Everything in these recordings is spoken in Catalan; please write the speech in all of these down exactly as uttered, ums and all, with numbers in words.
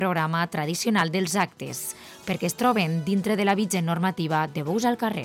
programa tradicional dels actes, perquè es troben dintre de la vigent normativa de bous al carrer.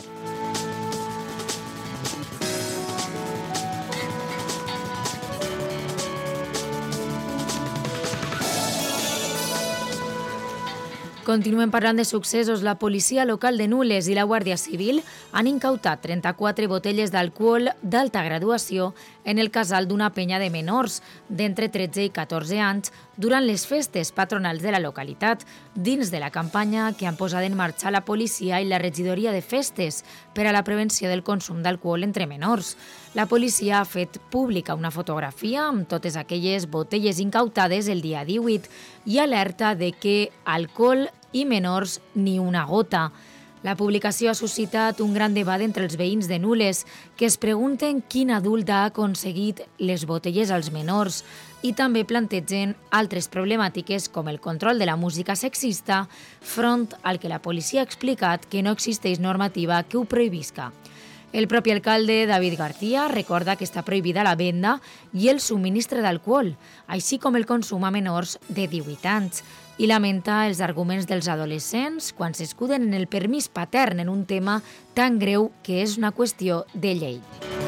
Continuem parlant de successos. La policia local de Nules i la Guàrdia Civil han incautat trenta-quatre botelles d'alcohol d'alta graduació en el casal d'una penya de menors d'entre tretze i catorze anys durant les festes patronals de la localitat, dins de la campanya que han posat en marxa la policia i la regidoria de festes per a la prevenció del consum d'alcohol entre menors. La policia ha fet pública una fotografia amb totes aquelles botelles incautades el dia divuit i alerta de que alcohol i menors ni una gota. La publicació ha suscitat un gran debat entre els veïns de Nules, que es pregunten quin adult ha aconseguit les botelles als menors i també plantegen altres problemàtiques com el control de la música sexista front al que la policia ha explicat que no existeix normativa que ho prohibisca. El propi alcalde, David García, recorda que està prohibida la venda i el subministre d'alcohol, així com el consum a menors de divuit anys, i lamenta els arguments dels adolescents quan s'escuden en el permís patern en un tema tan greu que és una qüestió de llei.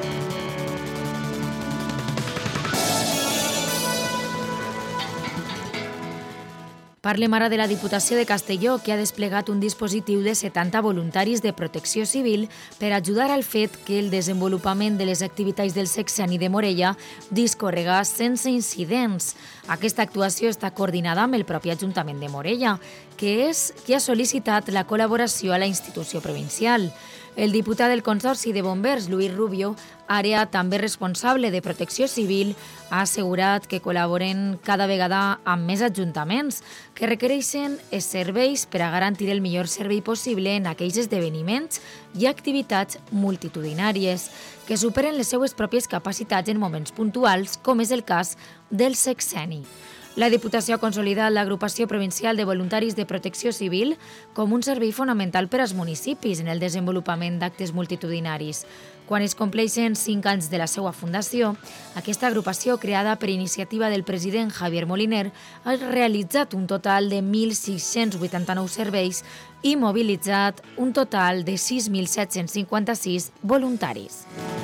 Parlem ara de la Diputació de Castelló, que ha desplegat un dispositiu de setanta voluntaris de protecció civil per ajudar al fet que el desenvolupament de les activitats del sexenni de Morella discorrega sense incidents. Aquesta actuació està coordinada amb el propi Ajuntament de Morella, que és qui ha sol·licitat la col·laboració a la institució provincial. El diputat del Consorci de Bombers, Lluís Rubio, àrea també responsable de Protecció Civil, ha assegurat que col·laboren cada vegada amb més ajuntaments que requereixen els serveis per a garantir el millor servei possible en aquells esdeveniments i activitats multitudinàries que superen les seues pròpies capacitats en moments puntuals, com és el cas del sexenni. La Diputació ha consolidat l'Agrupació Provincial de Voluntaris de Protecció Civil com un servei fonamental per als municipis en el desenvolupament d'actes multitudinaris. Quan es compleixen cinc anys de la seva fundació, aquesta agrupació, creada per iniciativa del president Javier Moliner, ha realitzat un total de mil sis-cents vuitanta-nou serveis i mobilitzat un total de sis mil set-cents cinquanta-sis voluntaris.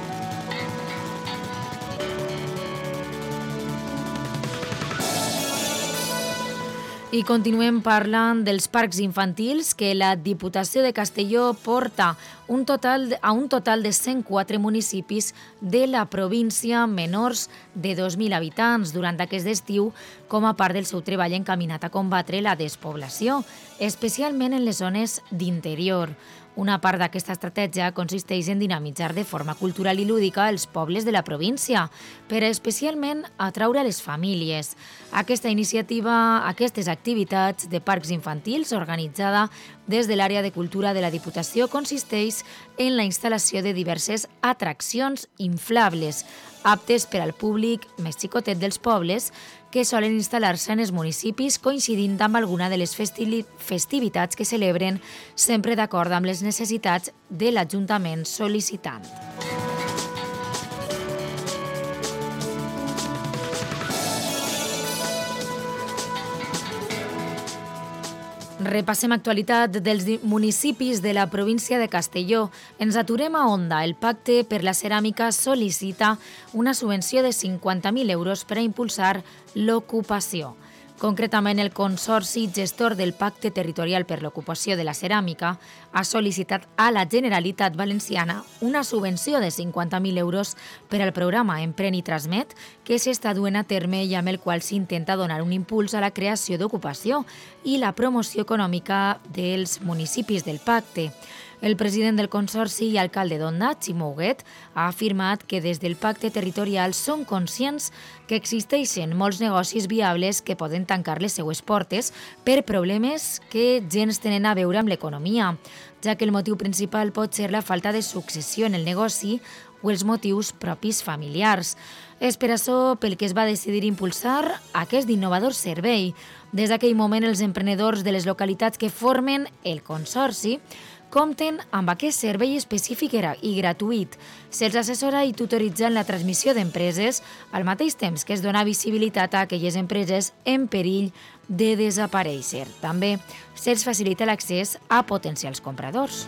I continuem parlant dels parcs infantils, que la Diputació de Castelló porta un total, a un total de cent quatre municipis de la província menors de dos mil habitants durant aquest estiu, com a part del seu treball encaminat a combatre la despoblació, especialment en les zones d'interior. Una part d'aquesta estratègia consisteix en dinamitzar de forma cultural i lúdica els pobles de la província, per a especialment atraure les famílies. Aquesta iniciativa, aquestes activitats de parcs infantils organitzada des de l'àrea de cultura de la Diputació consisteix en la instal·lació de diverses atraccions inflables, aptes per al públic més xicotet dels pobles, que solen instal·lar-se en els municipis coincidint amb alguna de les festivitats que celebren, sempre d'acord amb les necessitats de l'Ajuntament sol·licitant. Repassem actualitat dels municipis de la província de Castelló. Ens aturem a Onda. El Pacte per la Ceràmica sol·licita una subvenció de cinquanta mil euros per a impulsar l'ocupació. Concretament, el Consorci Gestor del Pacte Territorial per l'Ocupació de la Ceràmica ha sol·licitat a la Generalitat Valenciana una subvenció de cinquanta mil euros per al programa Empren i Transmet, que s'està duent a terme i amb el qual s'intenta donar un impuls a la creació d'ocupació i la promoció econòmica dels municipis del pacte. El president del Consorci i alcalde d'Onda, Ximo Huguet, ha afirmat que des del pacte territorial són conscients que existeixen molts negocis viables que poden tancar les seues portes per problemes que gens tenen a veure amb l'economia, ja que el motiu principal pot ser la falta de successió en el negoci o els motius propis familiars. És per això pel que es va decidir impulsar aquest innovador servei. Des d'aquell moment, els emprenedors de les localitats que formen el Consorci compten amb aquest servei específic i gratuït. Se'ls assessora i tutoritza en la transmissió d'empreses, al mateix temps que es dona visibilitat a aquelles empreses en perill de desaparèixer. També se'ls facilita l'accés a potencials compradors.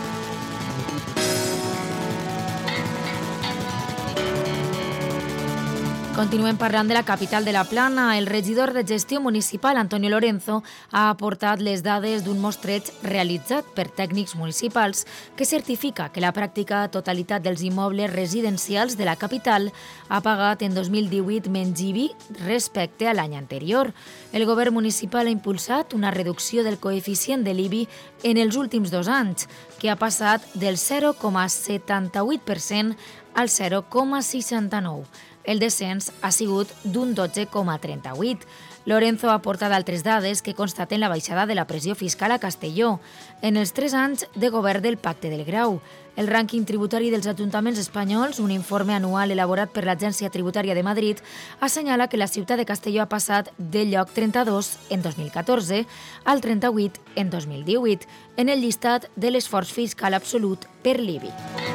Continuem parlant de la capital de la Plana. El regidor de Gestió Municipal, Antonio Lorenzo, ha aportat les dades d'un mostreig realitzat per tècnics municipals que certifica que la pràctica totalitat dels immobles residencials de la capital ha pagat en dos mil divuit menys I B I respecte a l'any anterior. El govern municipal ha impulsat una reducció del coeficient de l'I B I en els últims dos anys, que ha passat del zero coma setanta-vuit per cent al zero coma seixanta-nou per cent. El descens ha sigut d'un dotze coma trenta-vuit. Lorenzo aporta d'altres dades que constaten la baixada de la pressió fiscal a Castelló en els tres anys de govern del Pacte del Grau. El rànquing tributari dels ajuntaments espanyols, un informe anual elaborat per l'Agència Tributària de Madrid, assenyala que la ciutat de Castelló ha passat del lloc trenta-dos en dos mil catorze al trenta-vuit en dos mil divuit en el llistat de l'esforç fiscal absolut per l'I B I.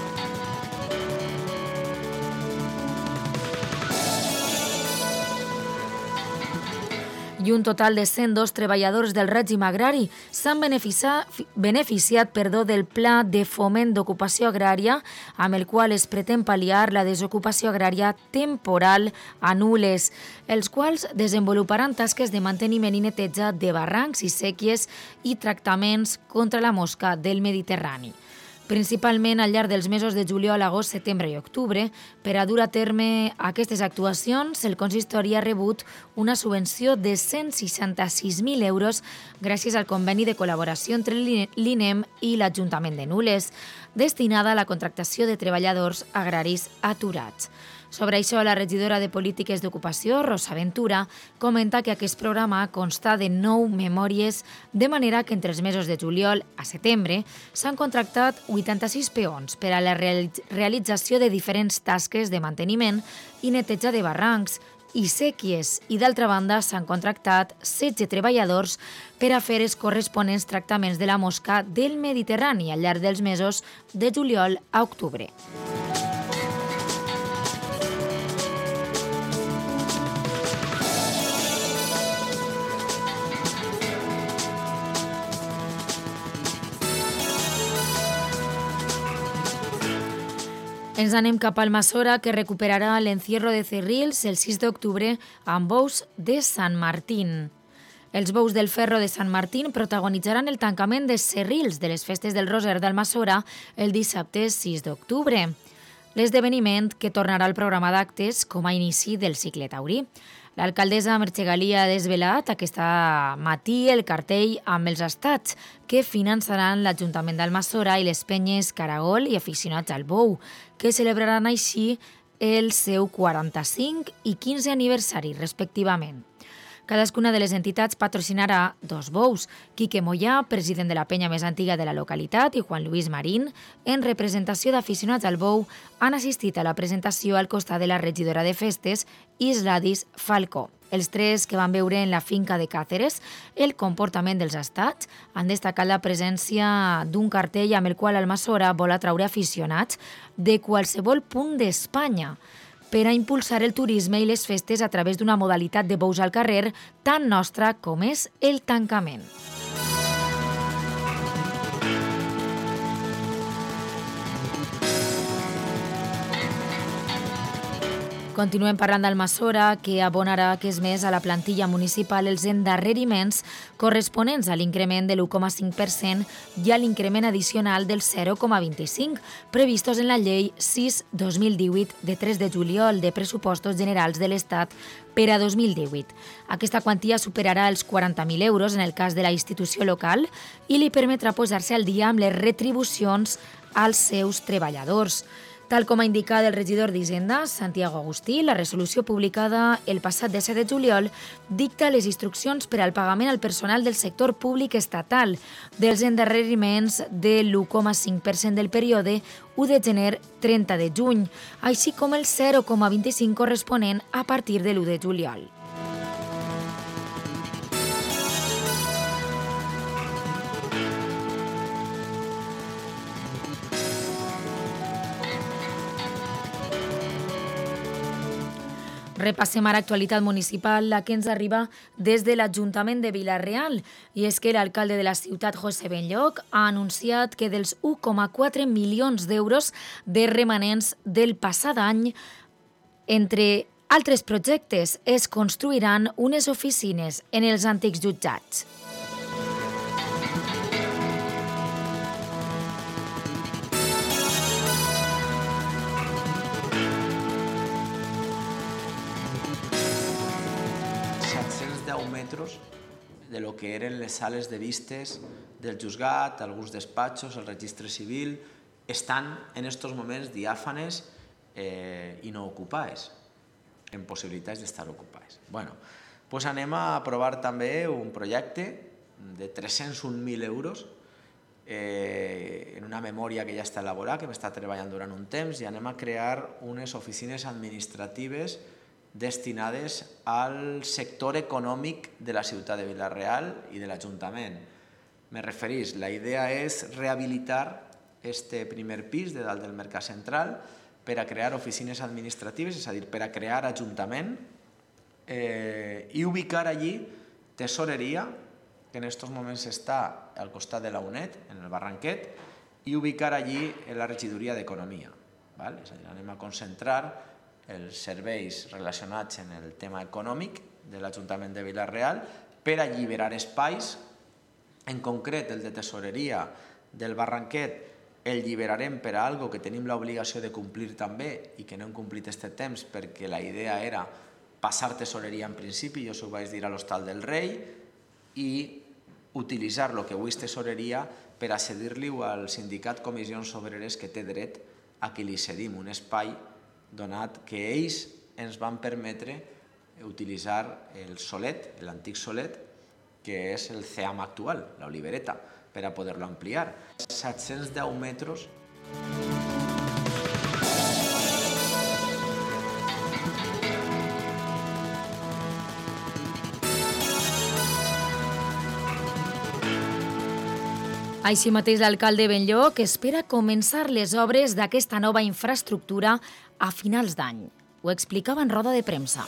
I un total de cent dos treballadors del règim agrari s'han beneficiat, beneficiat perdó, del Pla de Foment d'Ocupació Agrària, amb el qual es pretén pal·liar la desocupació agrària temporal a nules, els quals desenvoluparan tasques de manteniment i neteja de barrancs i séquies i tractaments contra la mosca del Mediterrani. Principalment al llarg dels mesos de juliol, agost, setembre i octubre. Per a dur a terme aquestes actuacions, el consistori ha rebut una subvenció de cent seixanta-sis mil euros gràcies al conveni de col·laboració entre l'I N E M i l'Ajuntament de Nules, destinada a la contractació de treballadors agraris aturats. Sobre això, la regidora de Polítiques d'Ocupació, Rosa Ventura, comenta que aquest programa consta de nou memòries, de manera que entre els mesos de juliol a setembre s'han contractat vuitanta-sis peons per a la realització de diferents tasques de manteniment i neteja de barrancs i séquies, i d'altra banda s'han contractat setze treballadors per a fer els corresponents tractaments de la mosca del Mediterrani al llarg dels mesos de juliol a octubre. Ens anem cap al Almassora, que recuperarà l'encierro de Cerrils el sis d'octubre amb bous de Sant Martín. Els bous del Ferro de Sant Martín protagonitzaran el tancament de Cerrils de les festes del Roser d'Almassora el dissabte sis d'octubre. L'esdeveniment que tornarà al programa d'actes com a inici del cicle taurí. L'alcaldessa Merche Galí ha desvelat aquest matí el cartell amb els estats que finançaran l'Ajuntament d'Almassora i les penyes Caragol i aficionats al bou, que celebraran així el seu quaranta-cinc i quinze aniversari, respectivament. Cadascuna de les entitats patrocinarà dos bous. Quique Moyà, president de la penya més antiga de la localitat, i Juan Luis Marín, en representació d'aficionats al bou, han assistit a la presentació al costat de la regidora de festes, Isladis Falcó. Els tres que van veure en la finca de Càceres el comportament dels estats han destacat la presència d'un cartell amb el qual Almassora vol atraure aficionats de qualsevol punt d'Espanya per a impulsar el turisme i les festes a través d'una modalitat de bous al carrer tan nostra com és el tancament. Continuem parlant d'Almassora, que abonarà aquest mes a la plantilla municipal els endarreriments corresponents a l'increment de l'u coma cinc per cent i a l'increment addicional del zero coma vint-i-cinc previstos en la llei sis dos mil divuit de tres de juliol de pressupostos generals de l'Estat per a dos mil divuit. Aquesta quantia superarà els quaranta mil euros en el cas de la institució local i li permetrà posar-se al dia amb les retribucions als seus treballadors. Tal com ha indicat el regidor d'Hisenda, Santiago Agustí, la resolució publicada el passat disset de juliol dicta les instruccions per al pagament al personal del sector públic estatal dels endarreriments de l'u coma cinc per cent del període u de gener trenta de juny, així com el zero coma vint-i-cinc corresponent a partir de l'u de juliol. Repassem ara actualitat municipal, la que ens arriba des de l'Ajuntament de Vila-real. I és que l'alcalde de la ciutat, José Benlloch, ha anunciat que dels u coma quatre milions d'euros de remanents del passat any, entre altres projectes, es construiran unes oficines en els antics jutjats. Metros de lo que eren les sales de vistes del juzgat, alguns despatxos, el registre civil, estan en estos moments diàfanes eh, i no ocupades, en possibilitats d'estar ocupades. Bueno, pues anem a aprovar també un projecte de tres-cents un mil euros eh, en una memòria que ja està elaborada, que m'està treballant durant un temps, i anem a crear unes oficines administratives destinades al sector econòmic de la ciutat de Vila-real i de l'Ajuntament. Me referís, la idea és rehabilitar este primer pis de dalt del Mercat Central per a crear oficines administratives, és a dir, per a crear Ajuntament eh, i ubicar allí tesoreria, que en aquests moments està al costat de la UNED, en el Barranquet, i ubicar allí la regidoria d'Economia. És a dir, anem a concentrar els serveis relacionats en el tema econòmic de l'Ajuntament de Vila-real per alliberar espais, en concret el de tesoreria del Barranquet el lliberarem per a algo que tenim l'obligació de complir també i que no hem complit aquest temps perquè la idea era passar tesoreria en principi, jo s'ho vaig dir a l'Hostal del Rei, i utilitzar el que avui és tesoreria per a cedir-li al sindicat Comissions Obreres, que té dret a que li cedim un espai donat que ells ens van permetre utilitzar el solet, l'antic solet, que és el C E A M actual, l'Olivereta, per a poder-lo ampliar. set-cents deu metres. Així mateix, l'alcalde Benlloch espera començar les obres d'aquesta nova infraestructura a finals d'any. Ho explicava en roda de premsa.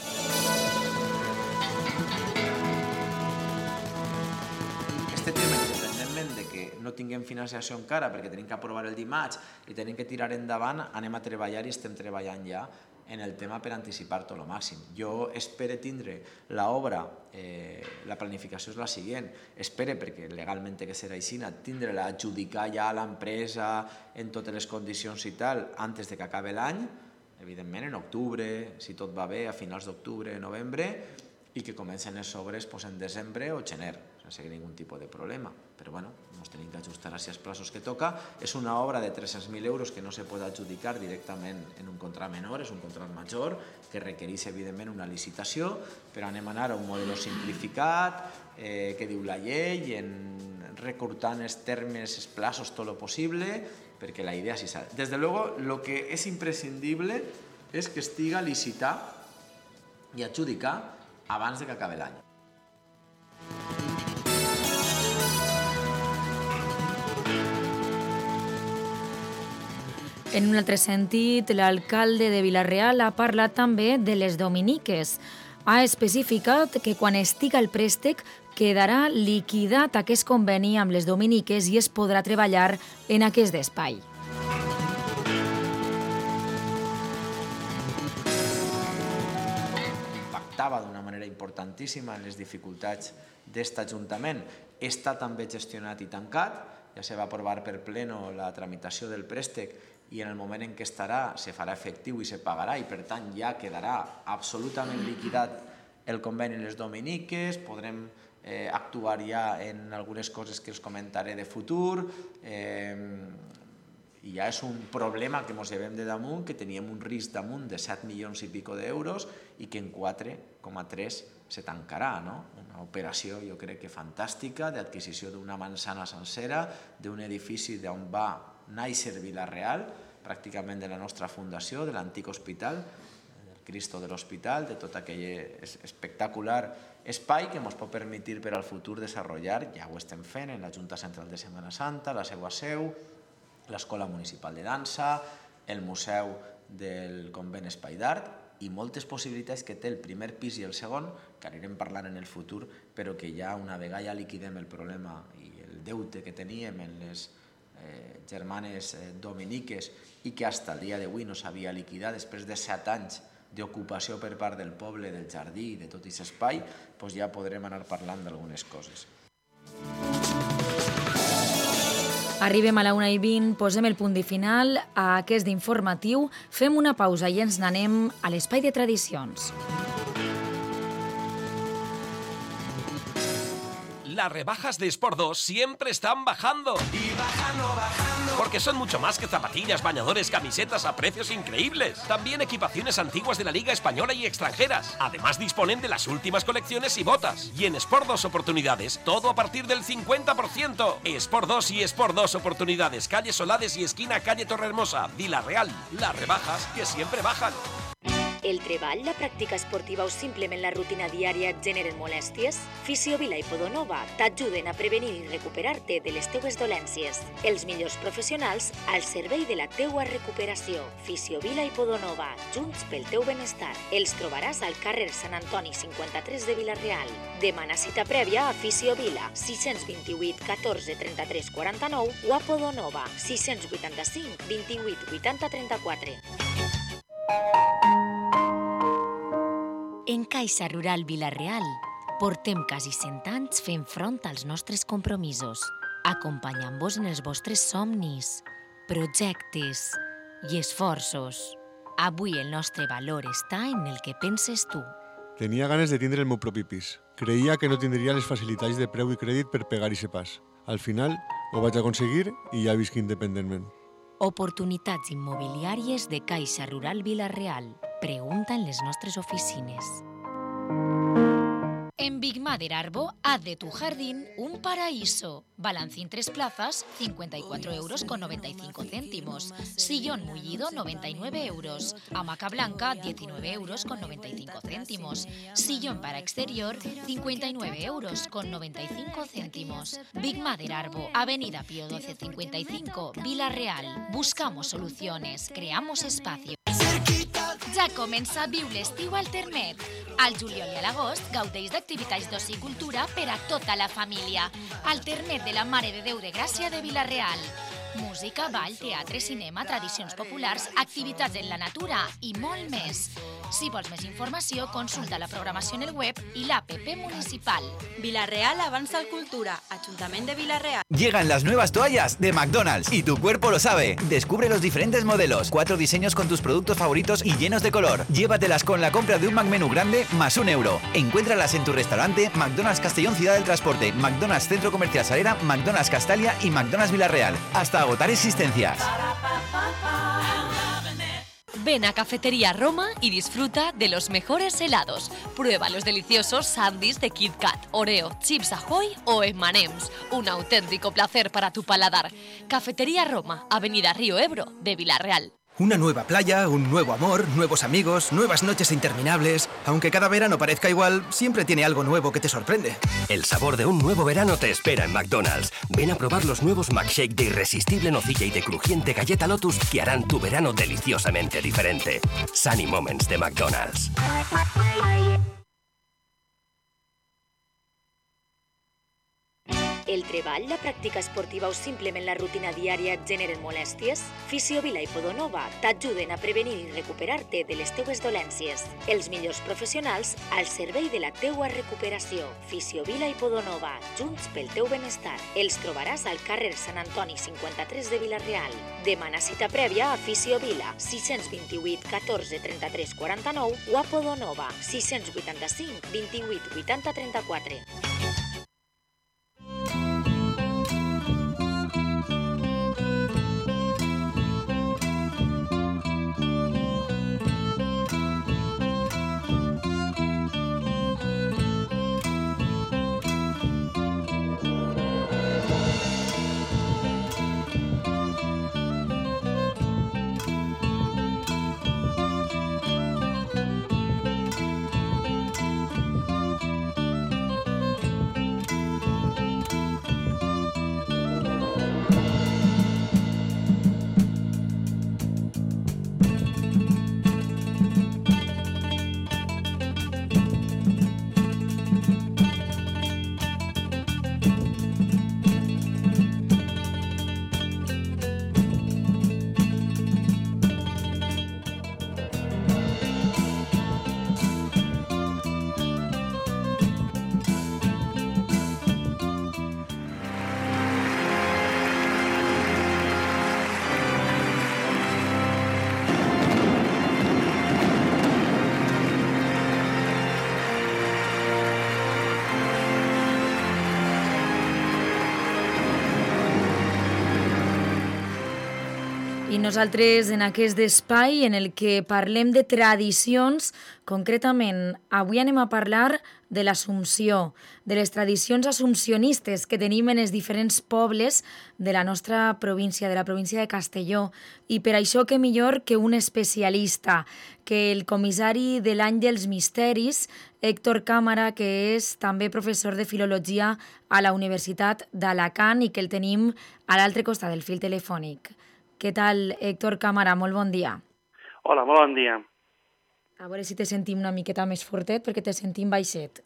Este tema, independentment de que no tinguem financiació encara perquè tenim que aprovar el dimarts i tenim que tirar endavant, anem a treballar i estem treballant ja en el tema per anticipar tot el màxim. Jo espero tindre l'obra, eh, la planificació és la següent, espero, perquè legalment té que ser així, tindre-la adjudicar ja a l'empresa en totes les condicions i tal, antes de que acabi l'any, evidentment en octubre, si tot va bé, a finals d'octubre, novembre, i que comencen les obres en desembre o gener, sense ningun tipus de problema. Però bueno, ens tenim que ajustar a els plaços que toca. És una obra de tres-cents mil euros que no se pot adjudicar directament en un contrat menor, és un contrat major, que requereix evidentment una licitació, però anem a anar a un model simplificat, eh, que diu la llei, en recortant els termes, els plaços, tot el possible, perquè la idea és... Des de luego, lo que és imprescindible és que estiga licitar i adjudicar abans de que acabi l'any. En un altre sentit, l'alcalde de Vila-real ha parlat també de les dominiques. Ha especificat que quan estiga el préstec quedarà liquidat aquest conveni amb les dominiques i es podrà treballar en aquest espai. Impactava d'una manera importantíssima en les dificultats d'aquest Ajuntament. Està també gestionat i tancat, ja se va aprovar per pleno la tramitació del préstec i en el moment en què estarà se farà efectiu i se pagarà i per tant ja quedarà absolutament liquidat el conveni en les dominiques, podrem eh, actuar ja en algunes coses que els comentaré de futur, eh, i ja és un problema que ens llevem de damunt, que teníem un risc damunt de set milions i pico d'euros i que en quatre coma tres se tancarà, no? Una operació jo crec que fantàstica d'adquisició d'una manzana sencera, d'un edifici d'on va néixer Vila-real, pràcticament de la nostra fundació, de l'antic hospital, del Cristo de l'Hospital, de tot aquell espectacular espai que ens pot permetre per al futur desenvolupar, ja ho estem fent en la Junta Central de Setmana Santa, la seva seu, l'Escola Municipal de Dansa, el Museu del Convent Espai d'Art, i moltes possibilitats que té el primer pis i el segon, que anirem parlant en el futur, però que ja una vegada ja liquidem el problema i el deute que teníem en les eh, germanes eh, dominiques i que fins al dia d'avui no s'havia liquidat després de set anys d'ocupació per part del poble, del jardí i de tot aquest espai, doncs ja podrem anar parlant d'algunes coses. Arribem a la una i vint, posem el punt i final a aquest informatiu, fem una pausa i ens n'anem a l'espai de tradicions. Las rebajas de Sport dos siempre están bajando. Y bajando, bajando. Porque son mucho más que zapatillas, bañadores, camisetas a precios increíbles. También equipaciones antiguas de la Liga Española y extranjeras. Además disponen de las últimas colecciones y botas. Y en Sport dos Oportunidades, todo a partir del cincuenta por ciento. Sport dos y Sport dos Oportunidades, calle Solades y esquina calle Torrehermosa, Vila-real. Las rebajas que siempre bajan. El treball, la pràctica esportiva o simplement la rutina diària et generen molèsties? Fisiovila i Podonova t'ajuden a prevenir i recuperar-te de les teues dolències. Els millors professionals al servei de la teua recuperació. Fisiovila i Podonova, junts pel teu benestar. Els trobaràs al carrer Sant Antoni cinquanta-tres de Vila-real. Demana cita prèvia a Fisiovila, sis dos vuit, catorze, trenta-tres, quaranta-nou o a Podonova, sis vuitanta-cinc, vint-i-vuit, vuitanta, trenta-quatre. En Caixa Rural Vila-real portem quasi cent anys fent front als nostres compromisos, acompanyant-vos en els vostres somnis, projectes i esforços. Avui el nostre valor està en el que penses tu. Tenia ganes de tindre el meu propi pis. Creia que no tindria les facilitats de preu i crèdit per pegar i ser pas. Al final ho vaig aconseguir i ja visc independentment. Oportunitats immobiliàries de Caixa Rural Vila-real. Pregunta en les nostres oficines. En Big Mother Arbo, haz de tu jardín un paraíso. Balancín tres plazas, cincuenta y cuatro euros con noventa y cinco céntimos. Sillón mullido, noventa y nueve euros. Hamaca blanca, diecinueve euros con noventa y cinco céntimos. Sillón para exterior, cincuenta y nueve euros con noventa y cinco céntimos. Big Mother Arbo, Avenida Pío doce cincuenta y cinco, Vila-real. Buscamos soluciones, creamos espacio. Ja comença a viure l'estiu al Termet. Al juliol i a l'agost gaudeix d'activitats d'oci i cultura per a tota la família. Al Termet de la Mare de Déu de Gràcia de Vila-real. Música, ball, teatre, cinema, tradicions populars, activitats en la natura i molt més. Si vols més informació, consulta la programació en el web i l'app municipal. Vila-real avanza al cultura. Ayuntamiento de Vila-real. Llegan las nuevas toallas de McDonald's y tu cuerpo lo sabe. Descubre los diferentes modelos, cuatro diseños con tus productos favoritos y llenos de color. Llévatelas con la compra de un McMenú grande más un euro. Encuéntralas en tu restaurante McDonald's Castellón Ciudad del Transporte, McDonald's Centro Comercial Salera, McDonald's Castalia y McDonald's Vila-real. Hasta agotar existencias. Ven a Cafetería Roma y disfruta de los mejores helados. Prueba los deliciosos sándwiches de Kit Kat, Oreo, Chips Ahoy o eme and eme's. Un auténtico placer para tu paladar. Cafetería Roma, Avenida Río Ebro, de Vila-real. Una nueva playa, un nuevo amor, nuevos amigos, nuevas noches interminables. Aunque cada verano parezca igual, siempre tiene algo nuevo que te sorprende. El sabor de un nuevo verano te espera en McDonald's. Ven a probar los nuevos McShake de irresistible nocilla y de crujiente galleta Lotus que harán tu verano deliciosamente diferente. Sunny Moments de McDonald's. El treball, la pràctica esportiva o simplement la rutina diària et generen molèsties? Fisiovila i Podonova t'ajuden a prevenir i recuperar-te de les teues dolències. Els millors professionals al servei de la teua recuperació. Fisiovila i Podonova, junts pel teu benestar. Els trobaràs al carrer Sant Antoni cinquanta-tres de Vila-real. Demana cita prèvia a Fisiovila, sis dos vuit, catorze, trenta-tres, quaranta-nou o a Podonova, sis vuitanta-cinc, vint-i-vuit, vuitanta, trenta-quatre. I nosaltres en aquest espai en el que parlem de tradicions, concretament avui anem a parlar de l'Assumpció, de les tradicions assumpcionistes que tenim en els diferents pobles de la nostra província, de la província de Castelló. I per això que millor que un especialista, que el comissari de l'Any dels Misteris, Héctor Cámara, que és també professor de Filologia a la Universitat d'Alacant i que el tenim a l'altre costat del fil telefònic. Què tal, Héctor Cámara? Molt bon dia. Hola, molt bon dia. A veure si te sentim una miqueta més fortet, perquè te sentim baixet.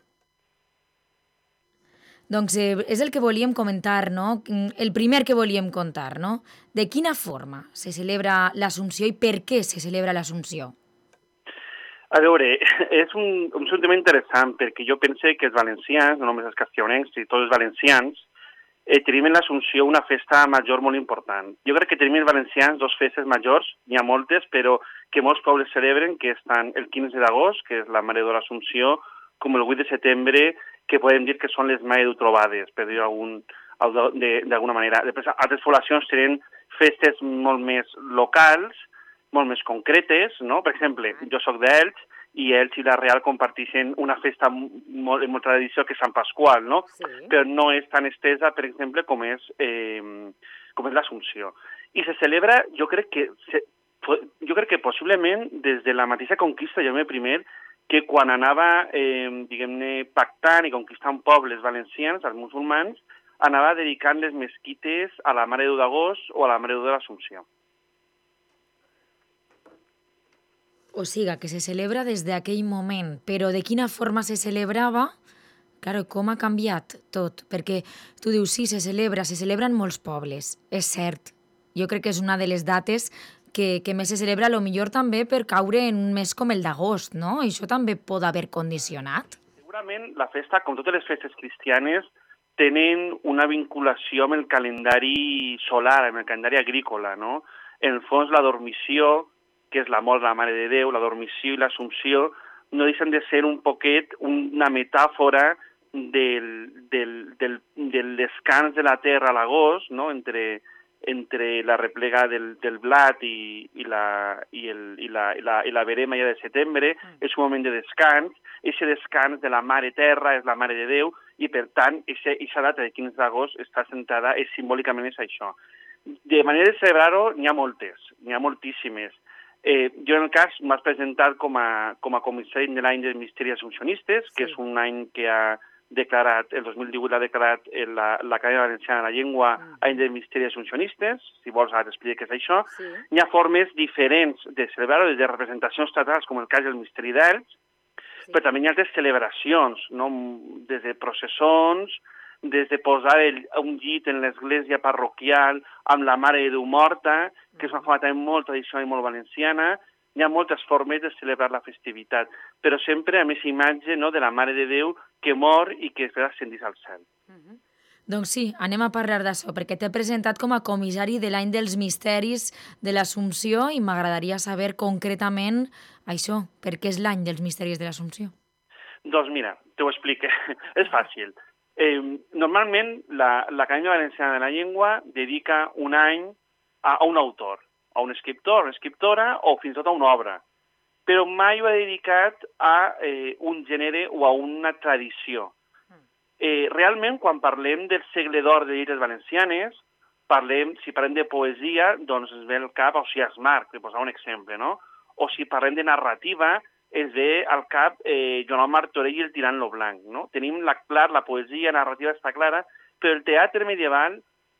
Doncs eh, és el que volíem comentar, no? El primer que volíem contar, no? De quina forma se celebra l'Assumpció i per què se celebra l'Assumpció? A veure, és un, un tema interessant, perquè jo pense que els valencians, no només els castellonencs, i tots els valencians, eh, tenim en l'Assumpció una festa major molt important. Jo crec que tenim els valencians dos festes majors, n'hi ha moltes, però que molts pobles celebren, que estan el quinze d'agost, que és la Mare de l'Assumpció, com el vuit de setembre, que podem dir que són les Mare de Trobades, per dir-ho d'alguna manera. Després, altres poblacions tenen festes molt més locals, molt més concretes, no? Per exemple, jo soc d'Elx, i Elx i la Real comparteixen una festa molt, molt tradició que és Sant Pasqual, no? Sí. Però no és tan estesa, per exemple, com és, eh, com és l'Assumpció. I se celebra, jo crec que, se, jo crec que possiblement des de la mateixa conquista, Jaume I, que quan anava, eh, diguem-ne, pactant i conquistant pobles valencians, els musulmans, anava dedicant les mesquites a la Mare de Déu d'Agost o a la Mare de Déu de l'Assumpció. O sigui, que se celebra des d'aquell moment, però de quina forma se celebrava? Claro, com ha canviat tot? Perquè tu dius, sí, se celebra, se celebra en molts pobles, és cert. Jo crec que és una de les dates que, que més se celebra, a lo millor també per caure en un mes com el d'agost, no? Això també pot haver condicionat? Segurament la festa, com totes les festes cristianes, tenen una vinculació amb el calendari solar, amb el calendari agrícola, no? En el fons, la dormició, que és la mort de la Mare de Déu, la dormició i l'Assumpció, no deixen de ser un poquet una metàfora del, del, del, del descans de la terra a l'agost, no? entre, entre la replega del, del blat i, i, la, i, el, i, la, i, la, i la verema ja de setembre, és un moment de descans, aquest descans de la Mare Terra és la Mare de Déu, i per tant, aquesta data de quinze d'agost està centrada, és simbòlicament és això. De manera de celebrar-ho n'hi ha moltes, n'hi ha moltíssimes. Eh, jo en el cas m'has presentat com a, com a comissari de l'any dels Misteris Assumpcionistes, sí. Que és un any que ha declarat, el dos mil divuit ha declarat la, l'Acadèmia Valenciana de la Llengua mm. any dels Misteris Assumpcionistes, si vols ara t'explico què és això. Sí. Hi ha formes diferents de celebrar-ho, des de representacions teatrals, com el cas del Misteri d'Elx, sí. Però també hi ha altres celebracions, no? Des de processons, des de posar el, un llit en l'església parroquial amb la Mare de Déu morta, que és una forma també molt tradicional i molt valenciana. Hi ha moltes formes de celebrar la festivitat, però sempre amb aquesta imatge, no, de la Mare de Déu que mor i que es ascendís al cel. Uh-huh. Doncs sí, anem a parlar d'això, perquè t'he presentat com a comissari de l'any dels Misteris de l'Assumpció i m'agradaria saber concretament això, per què és l'any dels Misteris de l'Assumpció. Doncs mira, t'ho explico. És fàcil. Eh, normalment l'Acadèmia Valenciana de la Llengua dedica un any a, a un autor, a un escriptor, una escriptora o fins i tot a una obra, però mai ho ha dedicat a eh, un gènere o a una tradició. Eh, realment, quan parlem del segle d'or de lletres valencianes, parlem, si parlem de poesia, doncs es ve al cap Ausiàs Marc, per posar un exemple, no? O si parlem de narrativa, es ve al cap eh, Joan Martorell i el Tirant lo Blanc, no? Tenim la, clar, la poesia narrativa està clara, però el teatre medieval,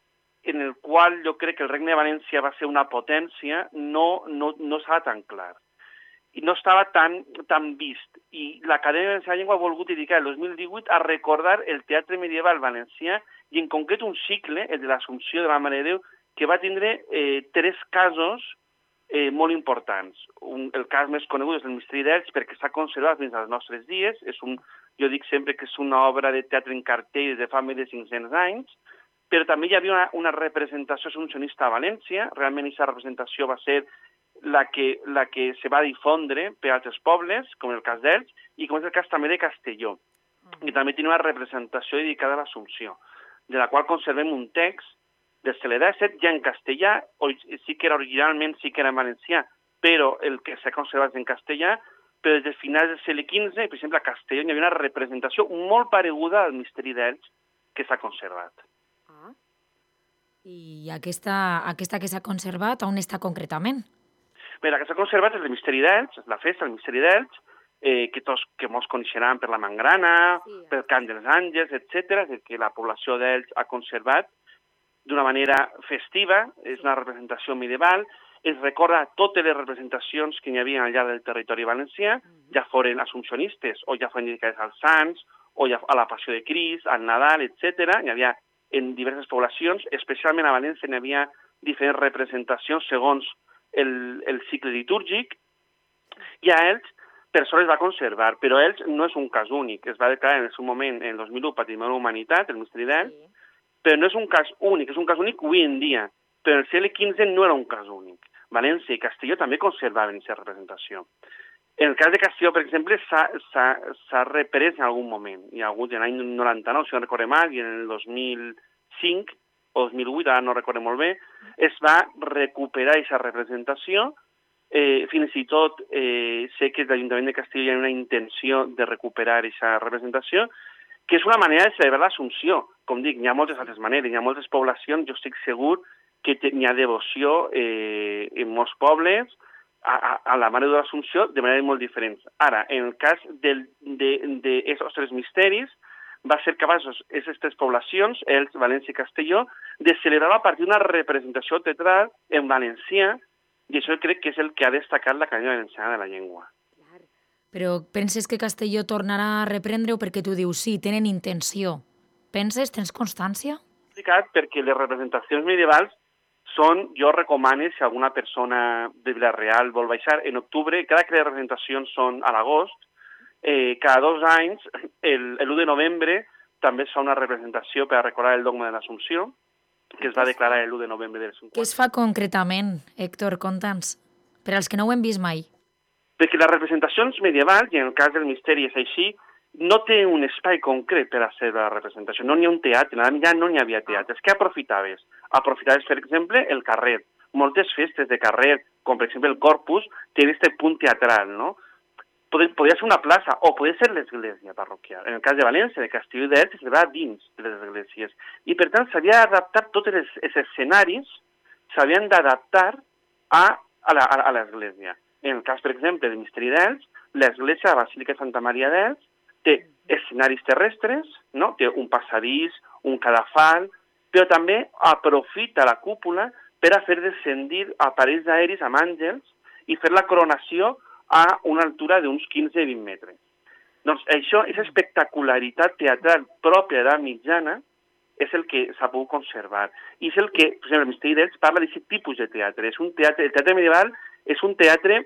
en el qual jo crec que el Regne de València va ser una potència, no, no, no estava tan clar. I no estava tan, tan vist. I l'Acadèmia Valenciana de la Llengua ha volgut dedicar el dos mil divuit a recordar el teatre medieval valencià i en concret un cicle, el de l'Assumpció de la Mare de Déu, que va tindre eh, tres casos Eh, molt importants. Un, el cas més conegut és el Misteri d'Elx perquè s'ha conservat fins als nostres dies. És un, jo dic sempre que és una obra de teatre en cartell de fa més de cinc-cents anys, però també hi havia una, una representació assumpcionista a València. Realment aquesta representació va ser la que, la que se va difondre per altres pobles, com el cas d'Elx, i com és el cas també de Castelló. Mm. I també tenia una representació dedicada a l'Assumpció, de la qual conservem un text del segle disset, ja en castellà, sí que era originalment, sí que era en valencià, però el que s'ha conservat en castellà, però des de finals del segle quinze, per exemple, a Castelló hi havia una representació molt pareguda al Misteri d'Elx que s'ha conservat. Ah. I aquesta, aquesta que s'ha conservat, on està concretament? Bé, la que s'ha conservat és el Misteri d'Elx, la festa del Misteri d'Elx, eh, que tots que molts coneixeran per la Mangrana, sí, pel Cant dels Àngels, etcètera, que la població d'Elx ha conservat d'una manera festiva, és una representació medieval, es recorda totes les representacions que hi havia al llarg del territori valencià, ja foren assumpcionistes o ja foren dedicades als sants, o ja a la Passió de Crist, al Nadal, etcètera. Hi havia en diverses poblacions, especialment a València hi havia diferents representacions segons el, el cicle litúrgic, i a Elx per sort es va conservar, però Elx no és un cas únic, es va declarar en el seu moment, en el dos mil u, Patrimoni de la Humanitat, el Misteri d'Elx, sí. Però no és un cas únic, és un cas únic avui en dia, però en el segle quinze no era un cas únic. València i Castelló també conservaven aquesta representació. En el cas de Castelló, per exemple, s'ha reprès en algun moment. Hi ha hagut en l'any noranta-nou, si no recordo mal, i en el dos mil cinc o dos mil vuit, ara no recordo molt bé, es va recuperar aquesta representació. Eh, fins i tot eh, sé que l'Ajuntament de Castelló hi ha una intenció de recuperar aquesta representació, que és una manera de celebrar l'Assumpció. Com dic, hi ha moltes altres maneres, hi ha moltes poblacions, jo estic segur que hi ha devoció eh, en molts pobles a, a, a la Mare de l'Assumpció de maneres molt diferents. Ara, en el cas d'aquests tres misteris, va ser capaços aquestes poblacions, Elx, València i Castelló, de celebrar a partir d'una representació teatral en valencià, i això crec que és el que ha destacat l'Acadèmia Valenciana de la Llengua. Però penses que Castelló tornarà a reprendre-ho perquè tu dius, sí, tenen intenció. Penses? Tens constància? Perquè les representacions medievals són, jo recomano, si alguna persona de Vila-real vol baixar, en octubre, cada que les representacions són a l'agost, eh, cada dos anys, l'u de novembre, també es fa una representació per a recordar el dogma de l'Assumpció, que es va declarar l'u de novembre del cinquanta. Què es fa concretament, Héctor? Conta'ns, per als que no ho hem vist mai. Perquè les representacions medievals, i en el cas del misteri és així, no té un espai concret per a fer la representació. No n'hi ha un teatre, ja no n'hi havia teatres. Què aprofitaves? Aprofitaves, per exemple, el carrer. Moltes festes de carrer, com per exemple el Corpus, tenen aquest punt teatral, no? Podia ser una plaça o podia ser l'església parroquial. En el cas de València, de Castelló i d'Elx, es celebrava dins de les esglésies. I, per tant, s'havia d'adaptar tots els, els escenaris, s'havien d'adaptar a, a l'església. En el cas, per exemple, del Misteri d'Elx, l'església de la Basílica de Santa Maria d'Elx té escenaris terrestres, no? Té un passadís, un cadafal, però també aprofita la cúpula per a fer descendir aparells aeris amb àngels i fer la coronació a una altura d'uns quinze a vint metres. Doncs això, aquesta espectacularitat teatral pròpia de la mitjana és el que s'ha pogut conservar. I és el que, per exemple, el Misteri d'Elx parla d'aquest tipus de teatre. És un teatre. El teatre medieval és un teatre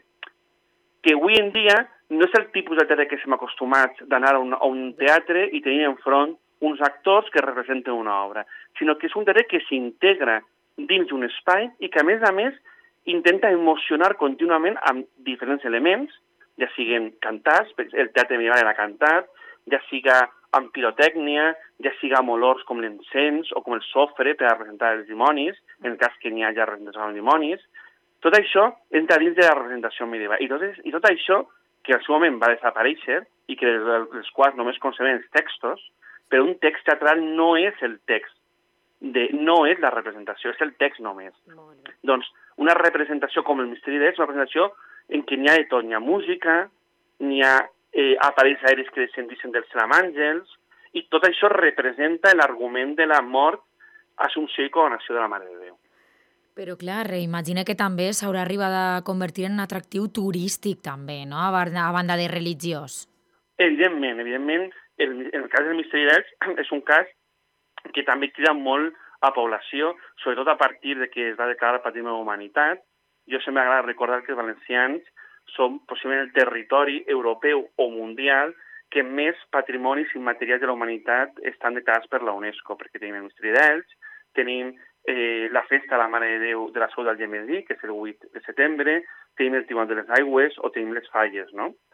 que avui en dia no és el tipus de teatre que estem acostumats d'anar a, a un teatre i tenir enfront uns actors que representen una obra, sinó que és un teatre que s'integra dins d'un espai i que, a més a més, intenta emocionar contínuament amb diferents elements, ja siguin cantats, el teatre medieval era cantat, ja siga amb pirotècnia, ja siga amb olors com l'encens o com el sofre per a representar els dimonis, en el cas que n'hi hagi representació amb dimonis. Tot això entra dins de la representació medieval. I tot, i tot això, que al seu moment va desaparèixer i que els quals només conserven els textos, però un text teatral no és el text, de, no és la representació, és el text només. Doncs una representació com el Misteri d'Elx és una representació en què n'hi ha de tot, n'hi ha música, n'hi ha eh, aparells aeris que descendixen dels cel amb àngels, i tot això representa l'argument de la mort, assumpció i coronació de la Mare de Déu. Però clar, imagina que també s'haurà arribat a convertir en un atractiu turístic també, no? A banda de religiós. Evidentment, evidentment, el, el cas del Misteri d'Elx és un cas que també crida molt a població, sobretot a partir de que es va declarar Patrimoni de la Humanitat. Jo sempre m'agrada recordar que els valencians som possiblement el territori europeu o mundial que més patrimonis immaterials de la humanitat estan declarats per la UNESCO, perquè tenim el Misteri d'Elx, tenim eh, la festa de la Mare de Déu de la Seu d'Algemesí, que és el vuit de setembre, tenim el Tribunal de les Aigües o tenim les Falles, no?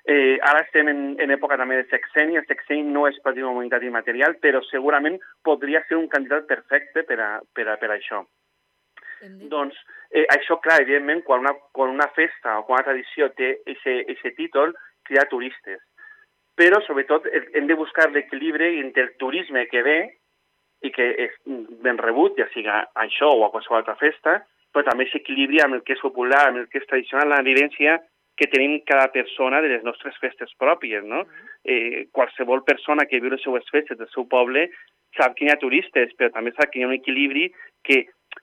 Eh, ara estem en, en època també de sexeni, el sexeni no és patrimoni de humanitat immaterial, però segurament podria ser un candidat perfecte per a, per a, per a això. De... Doncs eh, això, clar, evidentment, quan una, quan una festa o quan una tradició té aquest títol, crea turistes. Però, sobretot, hem de buscar l'equilibri entre el turisme que ve i que és ben rebut, ja sigui això o a qualsevol altra festa, però també s'equilibri amb el que és popular, amb el que és tradicional, la vivència que tenim cada persona de les nostres festes pròpies, no? Eh, qualsevol persona que viu les seues festes del seu poble sap que hi ha turistes, però també sap que hi ha un equilibri que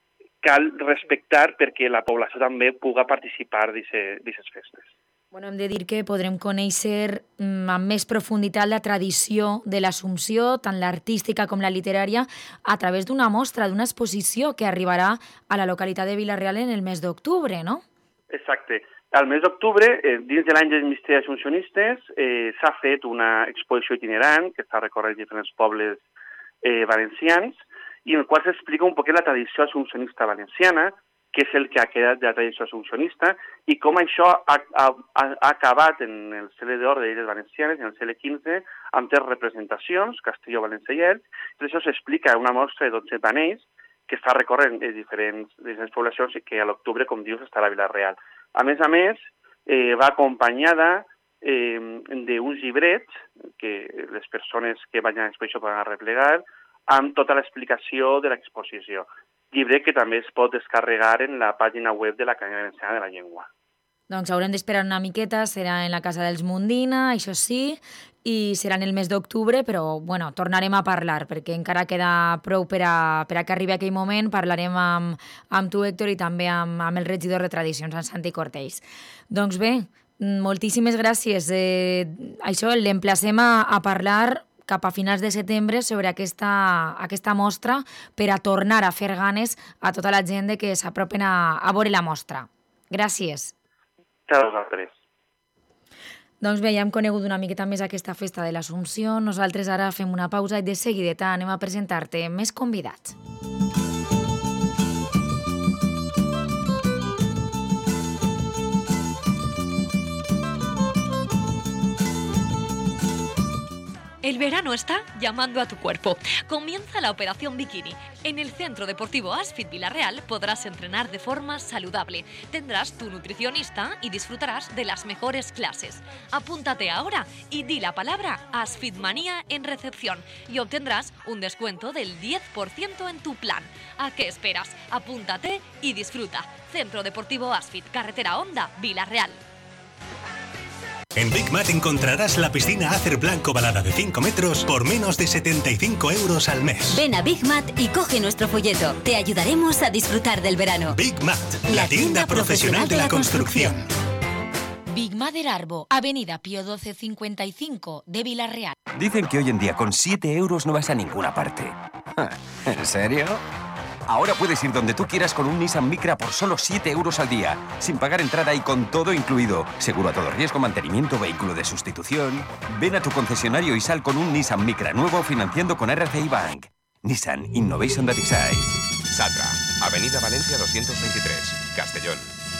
cal respectar perquè la població també pugui participar d'aquestes festes. Bueno, hem de dir que podrem conèixer amb més profunditat la tradició de l'Assumpció, tant l'artística com la literària, a través d'una mostra, d'una exposició que arribarà a la localitat de Vila-real en el mes d'octubre, no? Exacte. Al mes d'octubre, eh, dins de l'any dels misteris assumpcionistes, eh, s'ha fet una exposició itinerant que està recorrent diferents pobles eh, valencians i en el qual s'explica un poc la tradició assumpcionista valenciana, què és el que ha quedat de la tradició assumpcionista i com això ha, ha, ha acabat en el C L d'Or de Illes Valencianes, en el C L quinze, amb tres representacions, Castelló, València i Elx. Tot això s'explica en una mostra de dotze panells que està recorrent de diferents, diferents poblacions i que a l'octubre, com dius, estarà a Vila-real. A més a més, eh, va acompanyada eh, d'uns llibrets que les persones que vagin a l'exposició poden replegar amb tota l'explicació de l'exposició. Llibre que també es pot descarregar en la pàgina web de l'Acadèmia Valenciana de la Llengua. Doncs haurem d'esperar una miqueta, serà en la Casa dels Mundina, això sí, i serà en el mes d'octubre, però bueno, tornarem a parlar, perquè encara queda prou per a, per a que arribi aquell moment. Parlarem amb, amb tu, Héctor, i també amb, amb el regidor de Tradicions, en Santi Cortells. Doncs bé, moltíssimes gràcies. Eh, això l'emplacem a, a parlar cap a finals de setembre sobre aquesta, aquesta mostra per a tornar a fer ganes a tota la gent de que s'apropen a, a veure la mostra. Gràcies. A vosaltres. Doncs bé, ja hem conegut una miqueta més aquesta festa de l'Assumpció. Nosaltres ara fem una pausa i de seguideta anem a presentar-te més convidats. El verano está llamando a tu cuerpo. Comienza la Operación Bikini. En el Centro Deportivo Asfit Vila-real podrás entrenar de forma saludable. Tendrás tu nutricionista y disfrutarás de las mejores clases. Apúntate ahora y di la palabra Asfitmanía en recepción y obtendrás un descuento del diez por ciento en tu plan. ¿A qué esperas? Apúntate y disfruta. Centro Deportivo Asfit, Carretera Honda, Vila-real. En Big Mat encontrarás la piscina Acer Blanco Balada de cinco metros por menos de setenta y cinco euros al mes. Ven a Big Mat y coge nuestro folleto. Te ayudaremos a disfrutar del verano. Big Mat, la, la tienda, tienda profesional de la construcción. Big Mat del Arbo, Avenida Pío doce cincuenta y cinco de Vila-real. Dicen que hoy en día con siete euros no vas a ninguna parte. ¿En serio? Ahora puedes ir donde tú quieras con un Nissan Micra por solo siete euros al día, sin pagar entrada y con todo incluido. Seguro a todo riesgo, mantenimiento, vehículo de sustitución. Ven a tu concesionario y sal con un Nissan Micra nuevo financiando con R C I Bank. Nissan Innovation That Excites. Satra, Avenida Valencia doscientos veintitrés, Castellón.